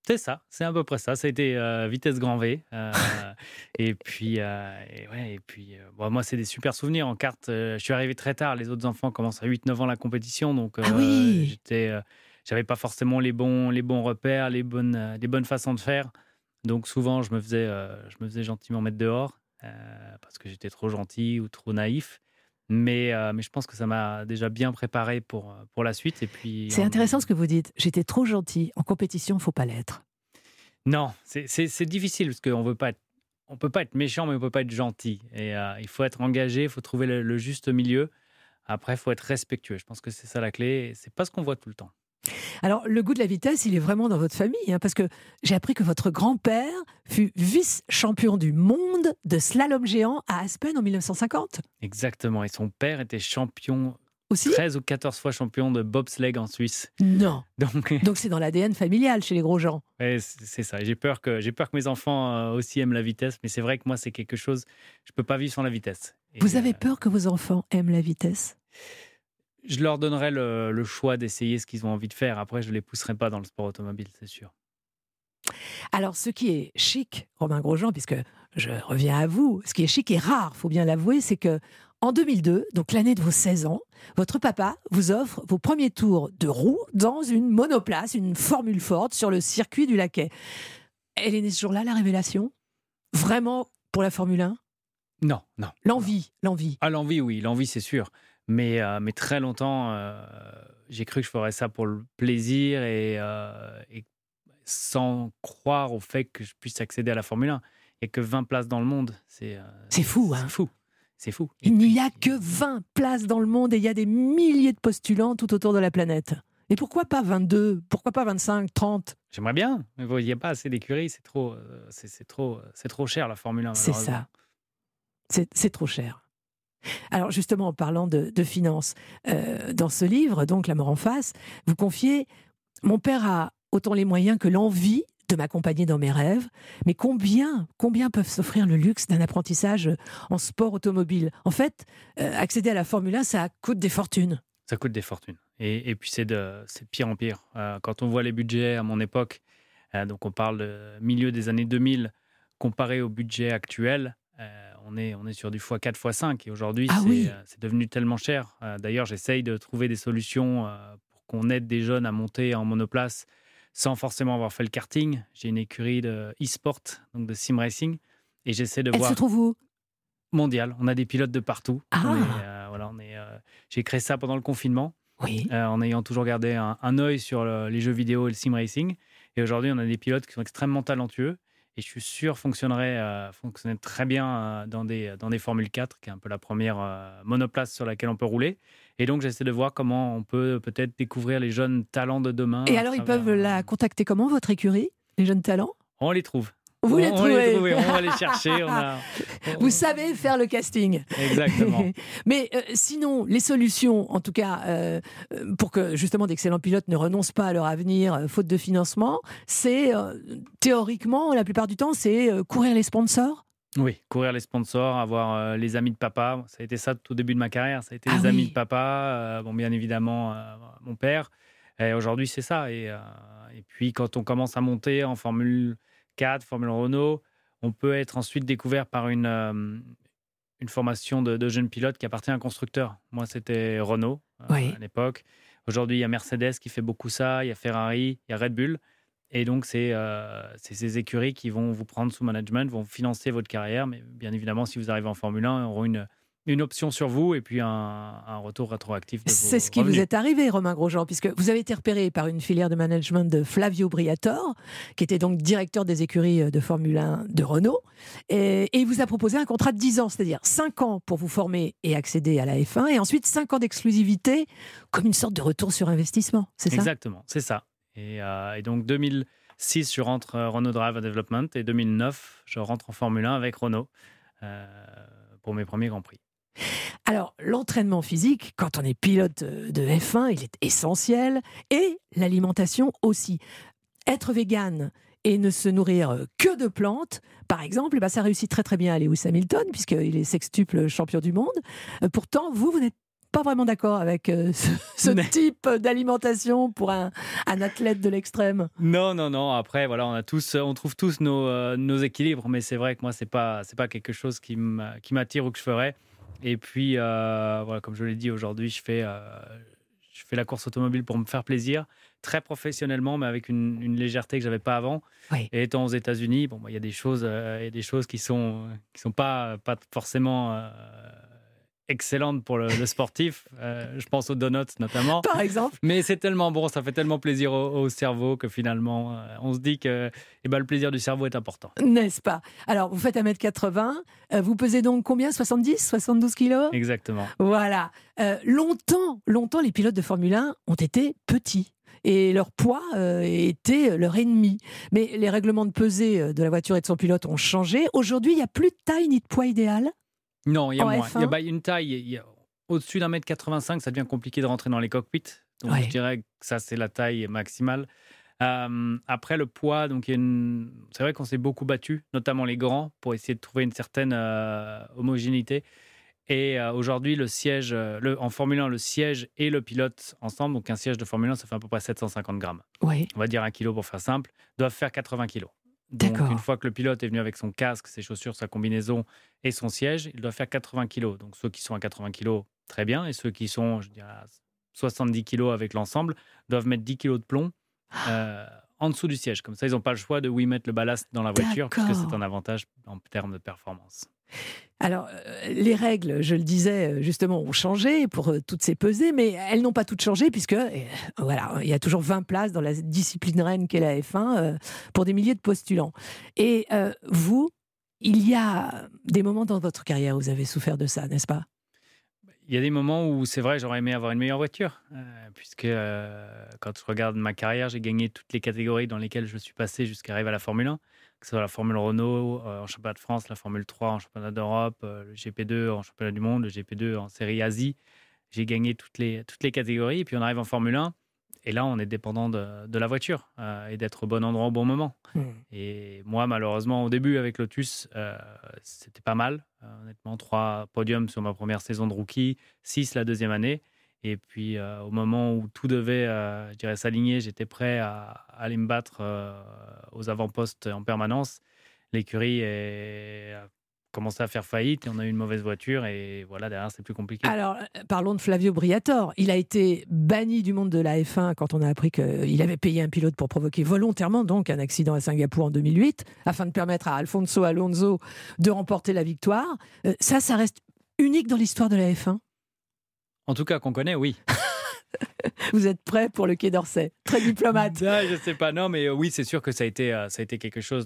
C'est ça, c'est à peu près ça. Ça a été vitesse grand V. Et puis, bon, moi, c'est des super souvenirs. En kart, je suis arrivé très tard. Les autres enfants commencent à 8-9 ans la compétition. Donc, Ah oui. j'avais pas forcément les bons repères, les bonnes façons de faire. Donc, souvent, je me faisais gentiment mettre dehors parce que j'étais trop gentil ou trop naïf. Mais je pense que ça m'a déjà bien préparé pour la suite. Et puis, C'est intéressant ce que vous dites. J'étais trop gentil. En compétition, il ne faut pas l'être. non, c'est difficile parce qu'on peut pas être méchant, mais on peut pas être gentil. Et il faut être engagé, il faut trouver le juste milieu. Après, il faut être respectueux. Je pense que c'est ça la clé. Et c'est pas ce qu'on voit tout le temps. Alors, le goût de la vitesse, il est vraiment dans votre famille, parce que j'ai appris que votre grand-père fut vice-champion du monde de slalom géant à Aspen en 1950. Exactement. Et son père était champion, Aussi 13 ou 14 fois champion de bobsleigh en Suisse. Non. Donc, Donc c'est dans l'ADN familial chez les gros gens. ouais, c'est ça. J'ai peur que mes enfants aussi aiment la vitesse. Mais c'est vrai que moi, c'est quelque chose, je peux pas vivre sans la vitesse. Et, Vous avez peur que vos enfants aiment la vitesse ? je leur donnerai le choix d'essayer ce qu'ils ont envie de faire. Après, je ne les pousserai pas dans le sport automobile, c'est sûr. Alors, ce qui est chic, Romain Grosjean, puisque je reviens à vous, ce qui est chic et rare, faut bien l'avouer, c'est que en 2002, donc l'année de vos 16 ans, votre papa vous offre vos premiers tours de roue dans une monoplace, une Formule Ford sur le circuit du Laquais. Elle est née ce jour-là, la révélation ? Vraiment pour la Formule 1 ? Non. L'envie. Ah, l'envie, oui, l'envie, c'est sûr. Mais très longtemps, j'ai cru que je ferais ça pour le plaisir et sans croire au fait que je puisse accéder à la Formule 1. Il n'y a que 20 places dans le monde. C'est fou, hein ? C'est fou. Il n'y a que 20 places dans le monde et il y a des milliers de postulants tout autour de la planète. Et pourquoi pas 22 ? Pourquoi pas 25, 30 ? J'aimerais bien, mais il n'y a pas assez d'écuries. C'est trop cher, la Formule 1. C'est ça. C'est trop cher. Alors justement, en parlant de finances, dans ce livre, donc La mort en face, vous confiez « Mon père a autant les moyens que l'envie de m'accompagner dans mes rêves, mais combien peuvent s'offrir le luxe d'un apprentissage en sport automobile ? En fait, accéder à la Formule 1, ça coûte des fortunes. » Ça coûte des fortunes. Et puis c'est de pire en pire. Quand on voit les budgets à mon époque, donc on parle de milieu des années 2000, comparé au budget actuel, on est sur du x4, x5. Et aujourd'hui, c'est devenu tellement cher. D'ailleurs, j'essaye de trouver des solutions pour qu'on aide des jeunes à monter en monoplace sans forcément avoir fait le karting. J'ai une écurie de e-sport, donc de sim racing. Et j'essaie de voir... Elle se trouve où ? Mondial. On a des pilotes de partout. J'ai créé ça pendant le confinement. Oui. En ayant toujours gardé un œil sur les jeux vidéo et le sim racing. Et aujourd'hui, on a des pilotes qui sont extrêmement talentueux. Et je suis sûr fonctionnerait très bien dans des Formule 4, qui est un peu la première monoplace sur laquelle on peut rouler. Et donc, j'essaie de voir comment on peut peut-être découvrir les jeunes talents de demain. Et alors, ils peuvent la contacter comment, votre écurie, les jeunes talents ? On les trouve. Vous les trouvez. On va les chercher. Vous savez faire le casting. Exactement. Mais sinon, les solutions, en tout cas, pour que justement d'excellents pilotes ne renoncent pas à leur avenir, faute de financement, c'est théoriquement, la plupart du temps, c'est courir les sponsors. Oui, courir les sponsors, avoir les amis de papa. Ça a été ça tout au début de ma carrière. Ça a été les amis de papa, bien évidemment mon père. Et aujourd'hui, c'est ça. Et puis, quand on commence à monter en Formule 4, Formule Renault, on peut être ensuite découvert par une formation de jeunes pilotes qui appartient à un constructeur. Moi, c'était Renault à l'époque. Aujourd'hui, il y a Mercedes qui fait beaucoup ça, il y a Ferrari, il y a Red Bull. Et donc, c'est ces écuries qui vont vous prendre sous management, vont financer votre carrière. Mais bien évidemment, si vous arrivez en Formule 1, auront une option sur vous et puis un retour rétroactif de vos C'est ce qui revenus. vous est arrivé, Romain Grosjean, puisque vous avez été repéré par une filière de management de Flavio Briatore, qui était donc directeur des écuries de Formule 1 de Renault, et il vous a proposé un contrat de 10 ans, c'est-à-dire 5 ans pour vous former et accéder à la F1, et ensuite 5 ans d'exclusivité, comme une sorte de retour sur investissement, c'est ça ? Exactement, c'est ça. Et donc 2006, je rentre Renault Drive Development, et 2009, je rentre en Formule 1 avec Renault pour mes premiers Grands Prix. Alors, l'entraînement physique, quand on est pilote de F1, il est essentiel, et l'alimentation aussi. Être végane et ne se nourrir que de plantes, par exemple, ça réussit très très bien à Lewis Hamilton, puisqu'il est sextuple champion du monde. Pourtant, vous n'êtes pas vraiment d'accord avec ce type d'alimentation pour un athlète de l'extrême. Non. Après, voilà, on trouve tous nos équilibres, mais c'est vrai que moi, c'est pas quelque chose qui m'attire ou que je ferais. Et puis, voilà, comme je l'ai dit aujourd'hui, je fais la course automobile pour me faire plaisir, très professionnellement, mais avec une légèreté que j'avais pas avant. Oui. Et étant aux États-Unis, il y a des choses qui sont pas forcément excellentes pour le sportif. Je pense aux donuts notamment. Par exemple. Mais c'est tellement bon, ça fait tellement plaisir au cerveau que finalement, on se dit que le plaisir du cerveau est important. N'est-ce pas? Alors, vous faites 1m80, vous pesez donc combien? 70, 72 kilos? Exactement. Voilà. Longtemps, les pilotes de Formule 1 ont été petits. Et leur poids était leur ennemi. Mais les règlements de pesée de la voiture et de son pilote ont changé. Aujourd'hui, il n'y a plus de taille ni de poids idéal. Non, il y a en moins. F1. Il y a une taille. Au-dessus d'1m85, ça devient compliqué de rentrer dans les cockpits. Donc, Ouais. je dirais que ça, c'est la taille maximale. Après, le poids, donc c'est vrai qu'on s'est beaucoup battu, notamment les grands, pour essayer de trouver une certaine homogénéité. Et aujourd'hui, le siège, en Formule 1, le siège et le pilote ensemble, donc un siège de Formule 1, ça fait à peu près 750 grammes. Oui. On va dire 1 kilo pour faire simple, doivent faire 80 kilos. Donc, D'accord. une fois que le pilote est venu avec son casque, ses chaussures, sa combinaison et son siège, il doit faire 80 kilos. Donc, ceux qui sont à 80 kilos, très bien. Et ceux qui sont, je dirais, à 70 kilos avec l'ensemble, doivent mettre 10 kilos de plomb en dessous du siège. Comme ça, ils n'ont pas le choix de où y mettre le ballast dans la voiture, D'accord. puisque c'est un avantage en termes de performance. Alors, les règles, je le disais justement, ont changé pour toutes ces pesées, mais elles n'ont pas toutes changé puisque, voilà, il y a toujours 20 places dans la discipline reine qu'est la F1 pour des milliers de postulants. Et vous, il y a des moments dans votre carrière où vous avez souffert de ça, n'est-ce pas? Il y a des moments où c'est vrai, j'aurais aimé avoir une meilleure voiture, puisque quand je regarde ma carrière, j'ai gagné toutes les catégories dans lesquelles je suis passé jusqu'à arriver à la Formule 1, que ce soit la Formule Renault en championnat de France, la Formule 3 en championnat d'Europe, le GP2 en championnat du monde, le GP2 en série Asie. J'ai gagné toutes les catégories, et puis on arrive en Formule 1, et là on est dépendant de la voiture et d'être au bon endroit au bon moment. Et moi, malheureusement, au début, avec Lotus, c'était pas mal. Honnêtement, 3 podiums sur ma première saison de rookie, 6 la deuxième année. Et puis, au moment où tout devait, je dirais, s'aligner, j'étais prêt à aller me battre aux avant-postes en permanence. L'écurie a commencé à faire faillite et on a eu une mauvaise voiture. Et voilà, derrière, c'est plus compliqué. Alors, parlons de Flavio Briatore. Il a été banni du monde de la F1 quand on a appris qu'il avait payé un pilote pour provoquer volontairement donc un accident à Singapour en 2008, afin de permettre à Alfonso Alonso de remporter la victoire. Ça reste unique dans l'histoire de la F1. En tout cas, qu'on connaît, oui. Vous êtes prêt pour le Quai d'Orsay? Très diplomate. Ah, je sais pas, non, mais oui, c'est sûr que ça a été quelque chose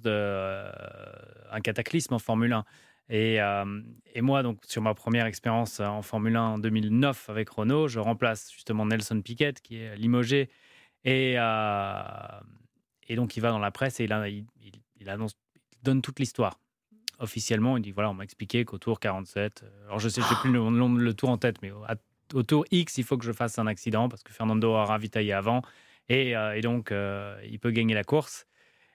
un cataclysme en Formule 1. Et moi, donc, sur ma première expérience en Formule 1 en 2009 avec Renault, je remplace justement Nelson Piquet, qui est limogé. Et donc, il va dans la presse et il annonce, il donne toute l'histoire. Officiellement, il dit, voilà, on m'a expliqué qu'au tour 47, alors je sais plus le tour en tête, mais au tour X, il faut que je fasse un accident parce que Fernando a ravitaillé avant. Et donc, il peut gagner la course.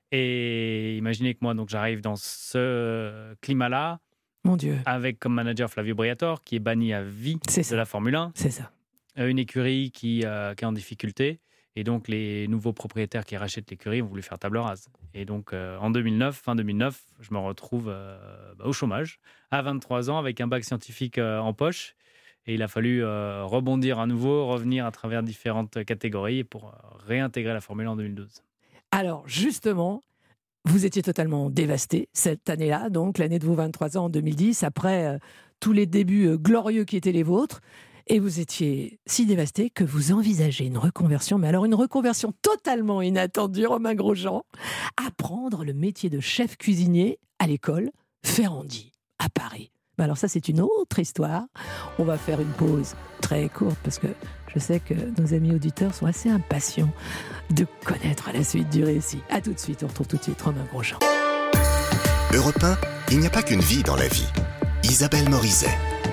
Et imaginez que moi, donc, j'arrive dans ce climat-là. Mon Dieu. Avec comme manager Flavio Briatore, qui est banni à vie de la Formule 1. C'est ça. Une écurie qui est en difficulté. Et donc, les nouveaux propriétaires qui rachètent l'écurie ont voulu faire table rase. Et donc, fin 2009, je me retrouve au chômage, à 23 ans, avec un bac scientifique en poche. Et il a fallu rebondir à nouveau, revenir à travers différentes catégories pour réintégrer la Formule 1 en 2012. Alors, justement, vous étiez totalement dévasté cette année-là, donc l'année de vos 23 ans en 2010, après tous les débuts glorieux qui étaient les vôtres. Et vous étiez si dévasté que vous envisagez une reconversion, mais alors une reconversion totalement inattendue, Romain Grosjean, apprendre le métier de chef cuisinier à l'école Ferrandi, à Paris. Ben alors ça, c'est une autre histoire. On va faire une pause très courte parce que je sais que nos amis auditeurs sont assez impatients de connaître la suite du récit. À tout de suite, on retrouve tout de suite Romain Grosjean. Europe 1, il n'y a pas qu'une vie dans la vie. Isabelle Morizet.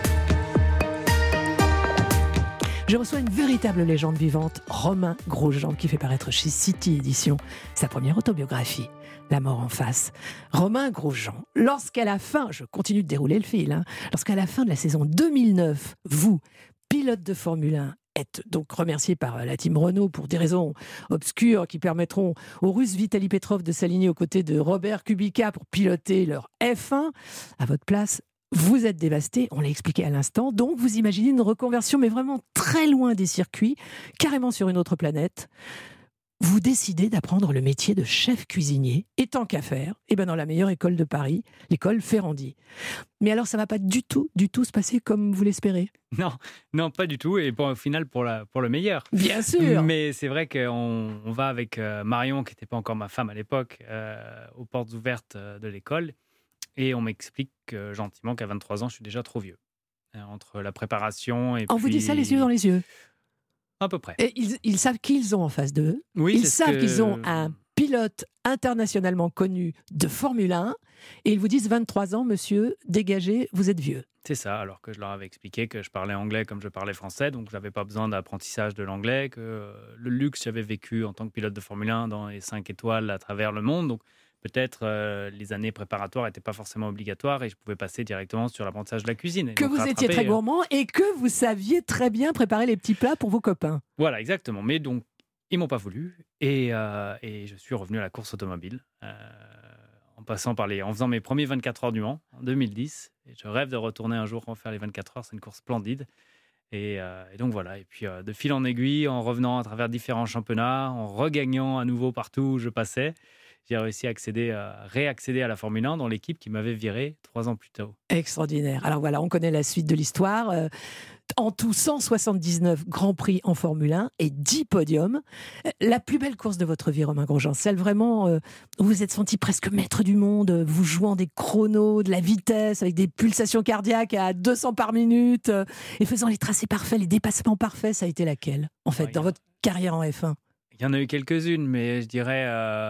Je reçois une véritable légende vivante, Romain Grosjean, qui fait paraître chez City Éditions sa première autobiographie, La mort en face. Romain Grosjean, lorsqu'à la fin, je continue de dérouler le fil, lorsqu'à la fin de la saison 2009, vous, pilote de Formule 1, est donc remercié par la team Renault pour des raisons obscures qui permettront aux Russes Vitaly Petrov de s'aligner aux côtés de Robert Kubica pour piloter leur F1. À votre place, vous êtes dévasté, on l'a expliqué à l'instant, donc vous imaginez une reconversion, mais vraiment très loin des circuits, carrément sur une autre planète. Vous décidez d'apprendre le métier de chef cuisinier, et tant qu'à faire, dans la meilleure école de Paris, l'école Ferrandi. Mais alors, ça ne va pas du tout se passer comme vous l'espérez. Non, pas du tout, et au final, pour le meilleur. Bien sûr. Mais c'est vrai qu'on va avec Marion, qui n'était pas encore ma femme à l'époque, aux portes ouvertes de l'école, et on m'explique gentiment qu'à 23 ans, je suis déjà trop vieux. Entre la préparation et On vous dit ça les yeux dans les yeux. À peu près. Et ils savent qui ils ont en face d'eux. Oui, ils savent qu'ils ont un pilote internationalement connu de Formule 1 et ils vous disent 23 ans, monsieur, dégagez, vous êtes vieux. C'est ça, alors que je leur avais expliqué que je parlais anglais comme je parlais français, donc je n'avais pas besoin d'apprentissage de l'anglais, que le luxe j'avais vécu en tant que pilote de Formule 1 dans les 5 étoiles à travers le monde, donc peut-être les années préparatoires n'étaient pas forcément obligatoires et je pouvais passer directement sur l'apprentissage de la cuisine. Que vous étiez très gourmand et que vous saviez très bien préparer les petits plats pour vos copains. Voilà, exactement. Mais donc, ils ne m'ont pas voulu et je suis revenu à la course automobile en faisant mes premiers 24 heures du Mans en 2010. Et je rêve de retourner un jour refaire les 24 heures. C'est une course splendide. Et donc voilà. Et puis de fil en aiguille, en revenant à travers différents championnats, en regagnant à nouveau partout où je passais, j'ai réussi à réaccéder à la Formule 1 dans l'équipe qui m'avait viré 3 ans plus tôt. Extraordinaire. Alors voilà, on connaît la suite de l'histoire. En tout, 179 Grands Prix en Formule 1 et 10 podiums. La plus belle course de votre vie, Romain Grosjean, celle vraiment où vous vous êtes senti presque maître du monde, vous jouant des chronos, de la vitesse, avec des pulsations cardiaques à 200 par minute, et faisant les tracés parfaits, les dépassements parfaits, ça a été laquelle, en fait, dans votre carrière en F1 ? Il y en a eu quelques-unes, mais je dirais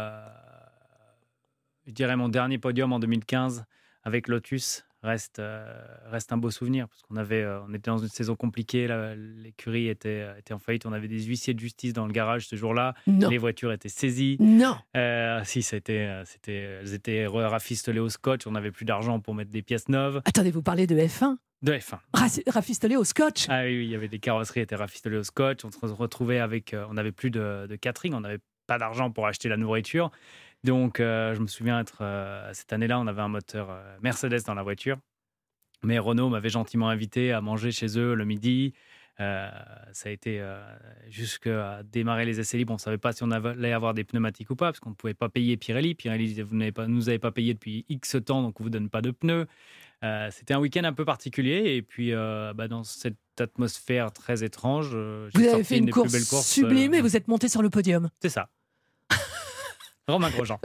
mon dernier podium en 2015 avec Lotus reste un beau souvenir parce on était dans une saison compliquée, l'écurie était en faillite, on avait des huissiers de justice dans le garage ce jour-là, les voitures étaient saisies. Non. Si, elles étaient rafistolées au scotch, on n'avait plus d'argent pour mettre des pièces neuves. Attendez, vous parlez de F1 ? De F1. Rafistolées au scotch ? Ah oui, il y avait des carrosseries qui étaient rafistolées au scotch, on se retrouvait on n'avait plus de catering, on n'avait pas d'argent pour acheter la nourriture. Donc, je me souviens cette année-là, on avait un moteur Mercedes dans la voiture. Mais Renault m'avait gentiment invité à manger chez eux le midi. Ça a été jusqu'à démarrer les essais libres. On ne savait pas si on allait avoir des pneumatiques ou pas, parce qu'on ne pouvait pas payer Pirelli. Pirelli disait, vous nous avez pas payé depuis X temps, donc on ne vous donne pas de pneus. C'était un week-end un peu particulier. Et puis, dans cette atmosphère très étrange, j'ai sorti une des plus belles courses sublime et vous êtes monté sur le podium. C'est ça. Romain Grosjean.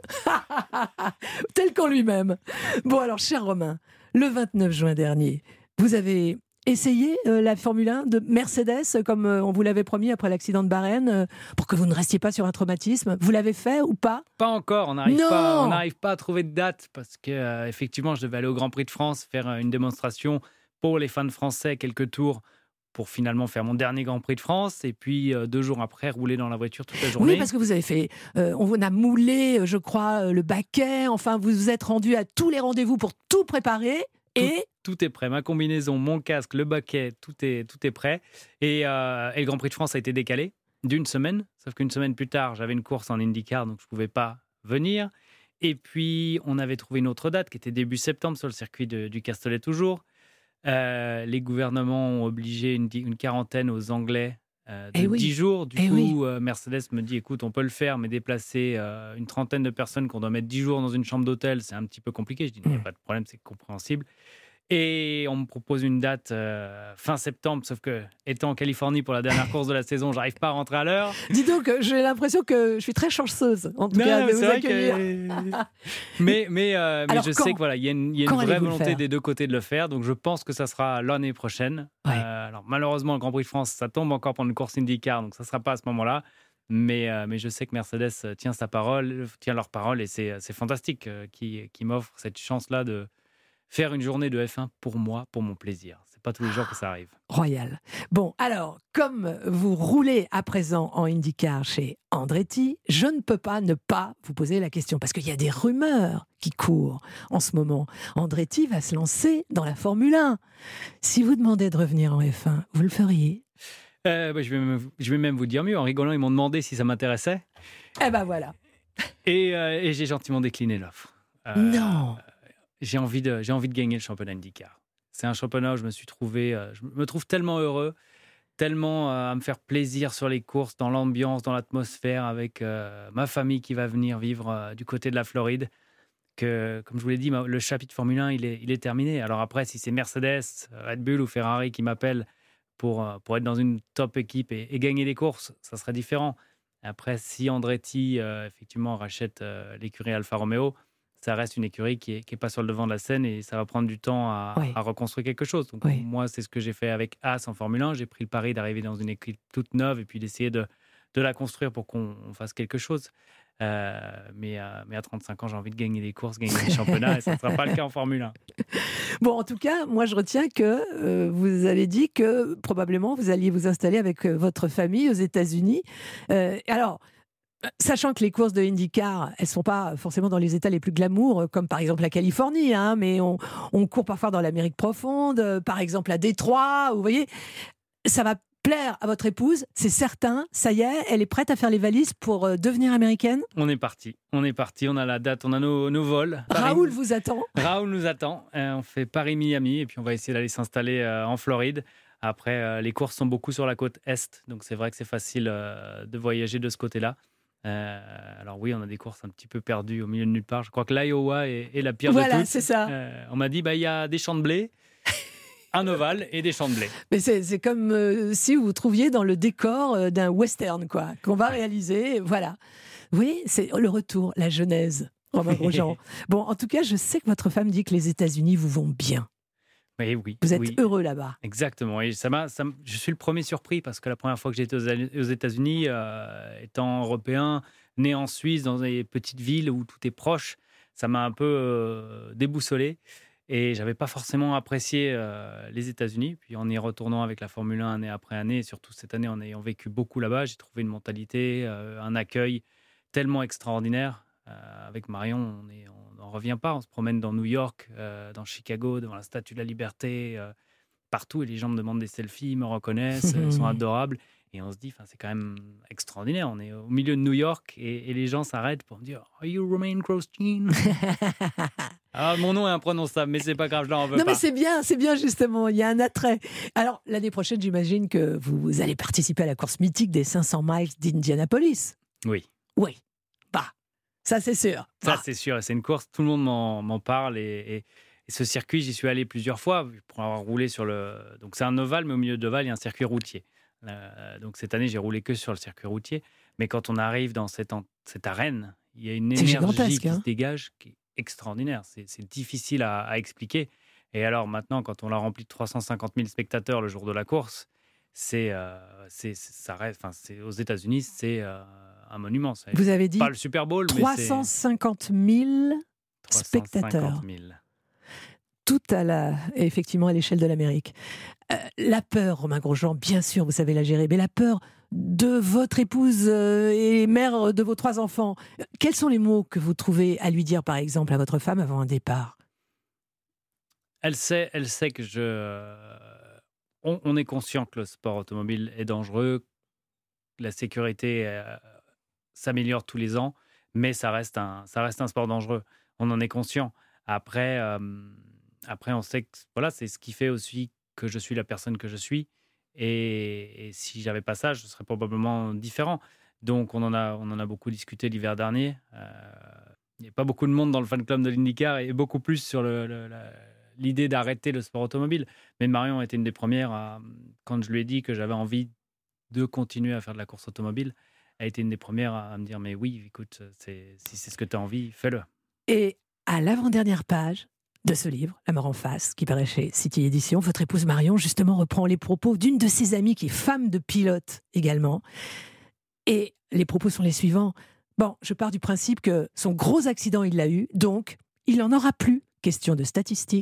Tel qu'en lui-même. Bon, alors, cher Romain, le 29 juin dernier, vous avez essayé la Formule 1 de Mercedes, comme on vous l'avait promis après l'accident de Bahreïn, pour que vous ne restiez pas sur un traumatisme. Vous l'avez fait ou pas ? Pas encore, on n'arrive pas à trouver de date, parce que effectivement, je devais aller au Grand Prix de France, faire une démonstration pour les fans français, quelques tours, pour finalement faire mon dernier Grand Prix de France et puis 2 jours après rouler dans la voiture toute la journée. Oui, parce que vous avez fait, on vous a moulé, je crois, le baquet, enfin vous vous êtes rendu à tous les rendez-vous pour tout préparer et... Tout est prêt, ma combinaison, mon casque, le baquet, tout est prêt. Et le Grand Prix de France a été décalé d'1 semaine, sauf qu'une semaine plus tard, j'avais une course en IndyCar, donc je ne pouvais pas venir. Et puis, on avait trouvé une autre date qui était début septembre sur le circuit du Castellet toujours. Les gouvernements ont obligé une quarantaine aux Anglais de 10 jours. Du coup, Mercedes me dit, écoute, on peut le faire, mais déplacer une trentaine de personnes qu'on doit mettre 10 jours dans une chambre d'hôtel, c'est un petit peu compliqué. Je dis, il n'y a pas de problème, c'est compréhensible. Et on me propose une date fin septembre, sauf que, étant en Californie pour la dernière course de la saison, j'arrive pas à rentrer à l'heure. Dis donc, j'ai l'impression que je suis très chanceuse, en tout cas, de vous accueillir. Mais je sais que voilà, il y a une vraie volonté des deux côtés de le faire, donc je pense que ça sera l'année prochaine. Ouais. Alors malheureusement, le Grand Prix de France, ça tombe encore pour une course IndyCar, donc ça sera pas à ce moment-là. Mais je sais que Mercedes tient leur parole, et c'est fantastique qu'ils m'offrent cette chance-là de faire une journée de F1 pour moi, pour mon plaisir. c'est pas tous les jours que ça arrive. Royal. Bon, alors, comme vous roulez à présent en IndyCar chez Andretti, je ne peux pas ne pas vous poser la question, parce qu'il y a des rumeurs qui courent en ce moment. Andretti va se lancer dans la Formule 1. Si vous demandez de revenir en F1, vous le feriez? Je vais même vous dire mieux. En rigolant, ils m'ont demandé si ça m'intéressait. Eh ben voilà. Et j'ai gentiment décliné l'offre. Non. J'ai envie de gagner le championnat IndyCar. C'est un championnat où je me trouve tellement heureux, tellement à me faire plaisir sur les courses, dans l'ambiance, dans l'atmosphère, avec ma famille qui va venir vivre du côté de la Floride, que, comme je vous l'ai dit, le chapitre Formule 1, il est terminé. Alors après, si c'est Mercedes, Red Bull ou Ferrari qui m'appellent pour être dans une top équipe et gagner des courses, ça serait différent. Après, si Andretti, effectivement, rachète l'écurie Alfa Romeo, ça reste une écurie qui est pas sur le devant de la scène et ça va prendre du temps à reconstruire quelque chose. Donc moi, c'est ce que j'ai fait avec Haas en Formule 1. J'ai pris le pari d'arriver dans une équipe toute neuve et puis d'essayer de la construire pour qu'on fasse quelque chose. Mais à 35 ans, j'ai envie de gagner des courses, gagner des championnats et ça ne sera pas le cas en Formule 1. Bon, en tout cas, moi, je retiens que vous avez dit que probablement vous alliez vous installer avec votre famille aux États-Unis. Alors, sachant que les courses de IndyCar, elles ne sont pas forcément dans les États les plus glamour, comme par exemple la Californie, hein, mais on court parfois dans l'Amérique profonde, par exemple à Détroit, vous voyez, ça va plaire à votre épouse, c'est certain, ça y est, elle est prête à faire les valises pour devenir américaine? On est parti, on a la date, on a nos vols. Raoul vous attend? Raoul nous attend, on fait Paris-Miami et puis on va essayer d'aller s'installer en Floride. Après, les courses sont beaucoup sur la côte Est, donc c'est vrai que c'est facile de voyager de ce côté-là. Alors oui, on a des courses un petit peu perdues au milieu de nulle part. Je crois que l'Iowa est la pire de toutes. Voilà, c'est ça. On m'a dit, il y a des champs de blé, un ovale et des champs de blé. Mais c'est comme si vous vous trouviez dans le décor d'un western, quoi, qu'on va réaliser. Voilà. Oui, c'est le retour, la genèse, Romain Grosjean. Bon, en tout cas, je sais que votre femme dit que les États-Unis vous vont bien. Oui, vous êtes heureux là-bas. Exactement. Et je suis le premier surpris parce que la première fois que j'étais aux États-Unis, étant européen, né en Suisse, dans des petites villes où tout est proche, ça m'a un peu déboussolé. Et je n'avais pas forcément apprécié les États-Unis. Puis en y retournant avec la Formule 1 année après année, et surtout cette année en ayant vécu beaucoup là-bas, j'ai trouvé une mentalité, un accueil tellement extraordinaire. Avec Marion, on n'en revient pas. On se promène dans New York, dans Chicago, devant la Statue de la Liberté, partout. Et les gens me demandent des selfies, ils me reconnaissent, ils sont adorables. Et on se dit, c'est quand même extraordinaire. On est au milieu de New York et les gens s'arrêtent pour me dire « Are you Romain Grosjean ?» Ah, mon nom est imprononçable, mais c'est pas grave, je n'en veux pas. Non, mais c'est bien justement, il y a un attrait. Alors, l'année prochaine, j'imagine que vous allez participer à la course mythique des 500 miles d'Indianapolis. Oui. Oui, ça c'est sûr. Ça c'est sûr, c'est une course, tout le monde m'en parle et ce circuit, j'y suis allé plusieurs fois pour avoir roulé sur le... Donc c'est un ovale, mais au milieu de l'ovale, il y a un circuit routier. Donc cette année, j'ai roulé que sur le circuit routier. Mais quand on arrive dans cette arène, il y a une énergie qui se dégage qui est extraordinaire. C'est difficile à expliquer. Et alors maintenant, quand on l'a rempli de 350 000 spectateurs le jour de la course, ça reste, aux États-Unis, c'est un monument. Vous avez dit pas le Super Bowl, 350 000 spectateurs. 350 000. Tout effectivement à l'échelle de l'Amérique. La peur, Romain Grosjean, bien sûr, vous savez la gérer, mais la peur de votre épouse et mère de vos 3 enfants. Quels sont les mots que vous trouvez à lui dire, par exemple, à votre femme avant un départ? Elle sait que on est conscient que le sport automobile est dangereux, la sécurité s'améliore tous les ans, mais ça reste un sport dangereux. On en est conscient. Après, on sait que c'est ce qui fait aussi que je suis la personne que je suis. Et si j'avais pas ça, je serais probablement différent. Donc, on en a beaucoup discuté l'hiver dernier. Il n'y a pas beaucoup de monde dans le fan club de l'IndyCar et beaucoup plus sur l'idée d'arrêter le sport automobile. Mais Marion était une des premières, quand je lui ai dit que j'avais envie de continuer à faire de la course automobile, elle a été une des premières à me dire « Mais oui, écoute, si c'est ce que tu as envie, fais-le ». Et à l'avant-dernière page de ce livre, La mort en face, qui paraît chez City Éditions, votre épouse Marion, justement, reprend les propos d'une de ses amies qui est femme de pilote également. Et les propos sont les suivants. Bon, je pars du principe que son gros accident, il l'a eu, donc il n'en aura plus. Question de statistiques,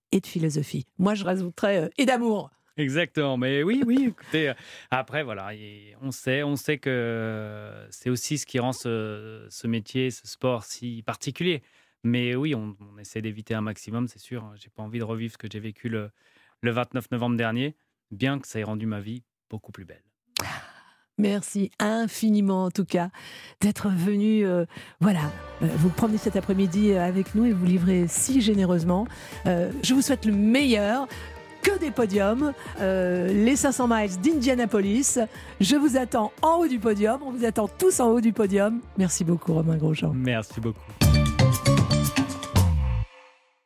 et de philosophie. Moi, je rajouterais et d'amour. Exactement, mais oui, écoutez, après voilà, on sait que c'est aussi ce qui rend ce métier, ce sport si particulier. Mais oui, on essaie d'éviter un maximum, c'est sûr. J'ai pas envie de revivre ce que j'ai vécu le 29 novembre dernier, bien que ça ait rendu ma vie beaucoup plus belle. Merci infiniment, en tout cas, d'être venu vous promener cet après-midi avec nous et vous livrer si généreusement. Je vous souhaite le meilleur. Que des podiums, les 500 miles d'Indianapolis. Je vous attends en haut du podium. On vous attend tous en haut du podium. Merci beaucoup, Romain Grosjean. Merci beaucoup.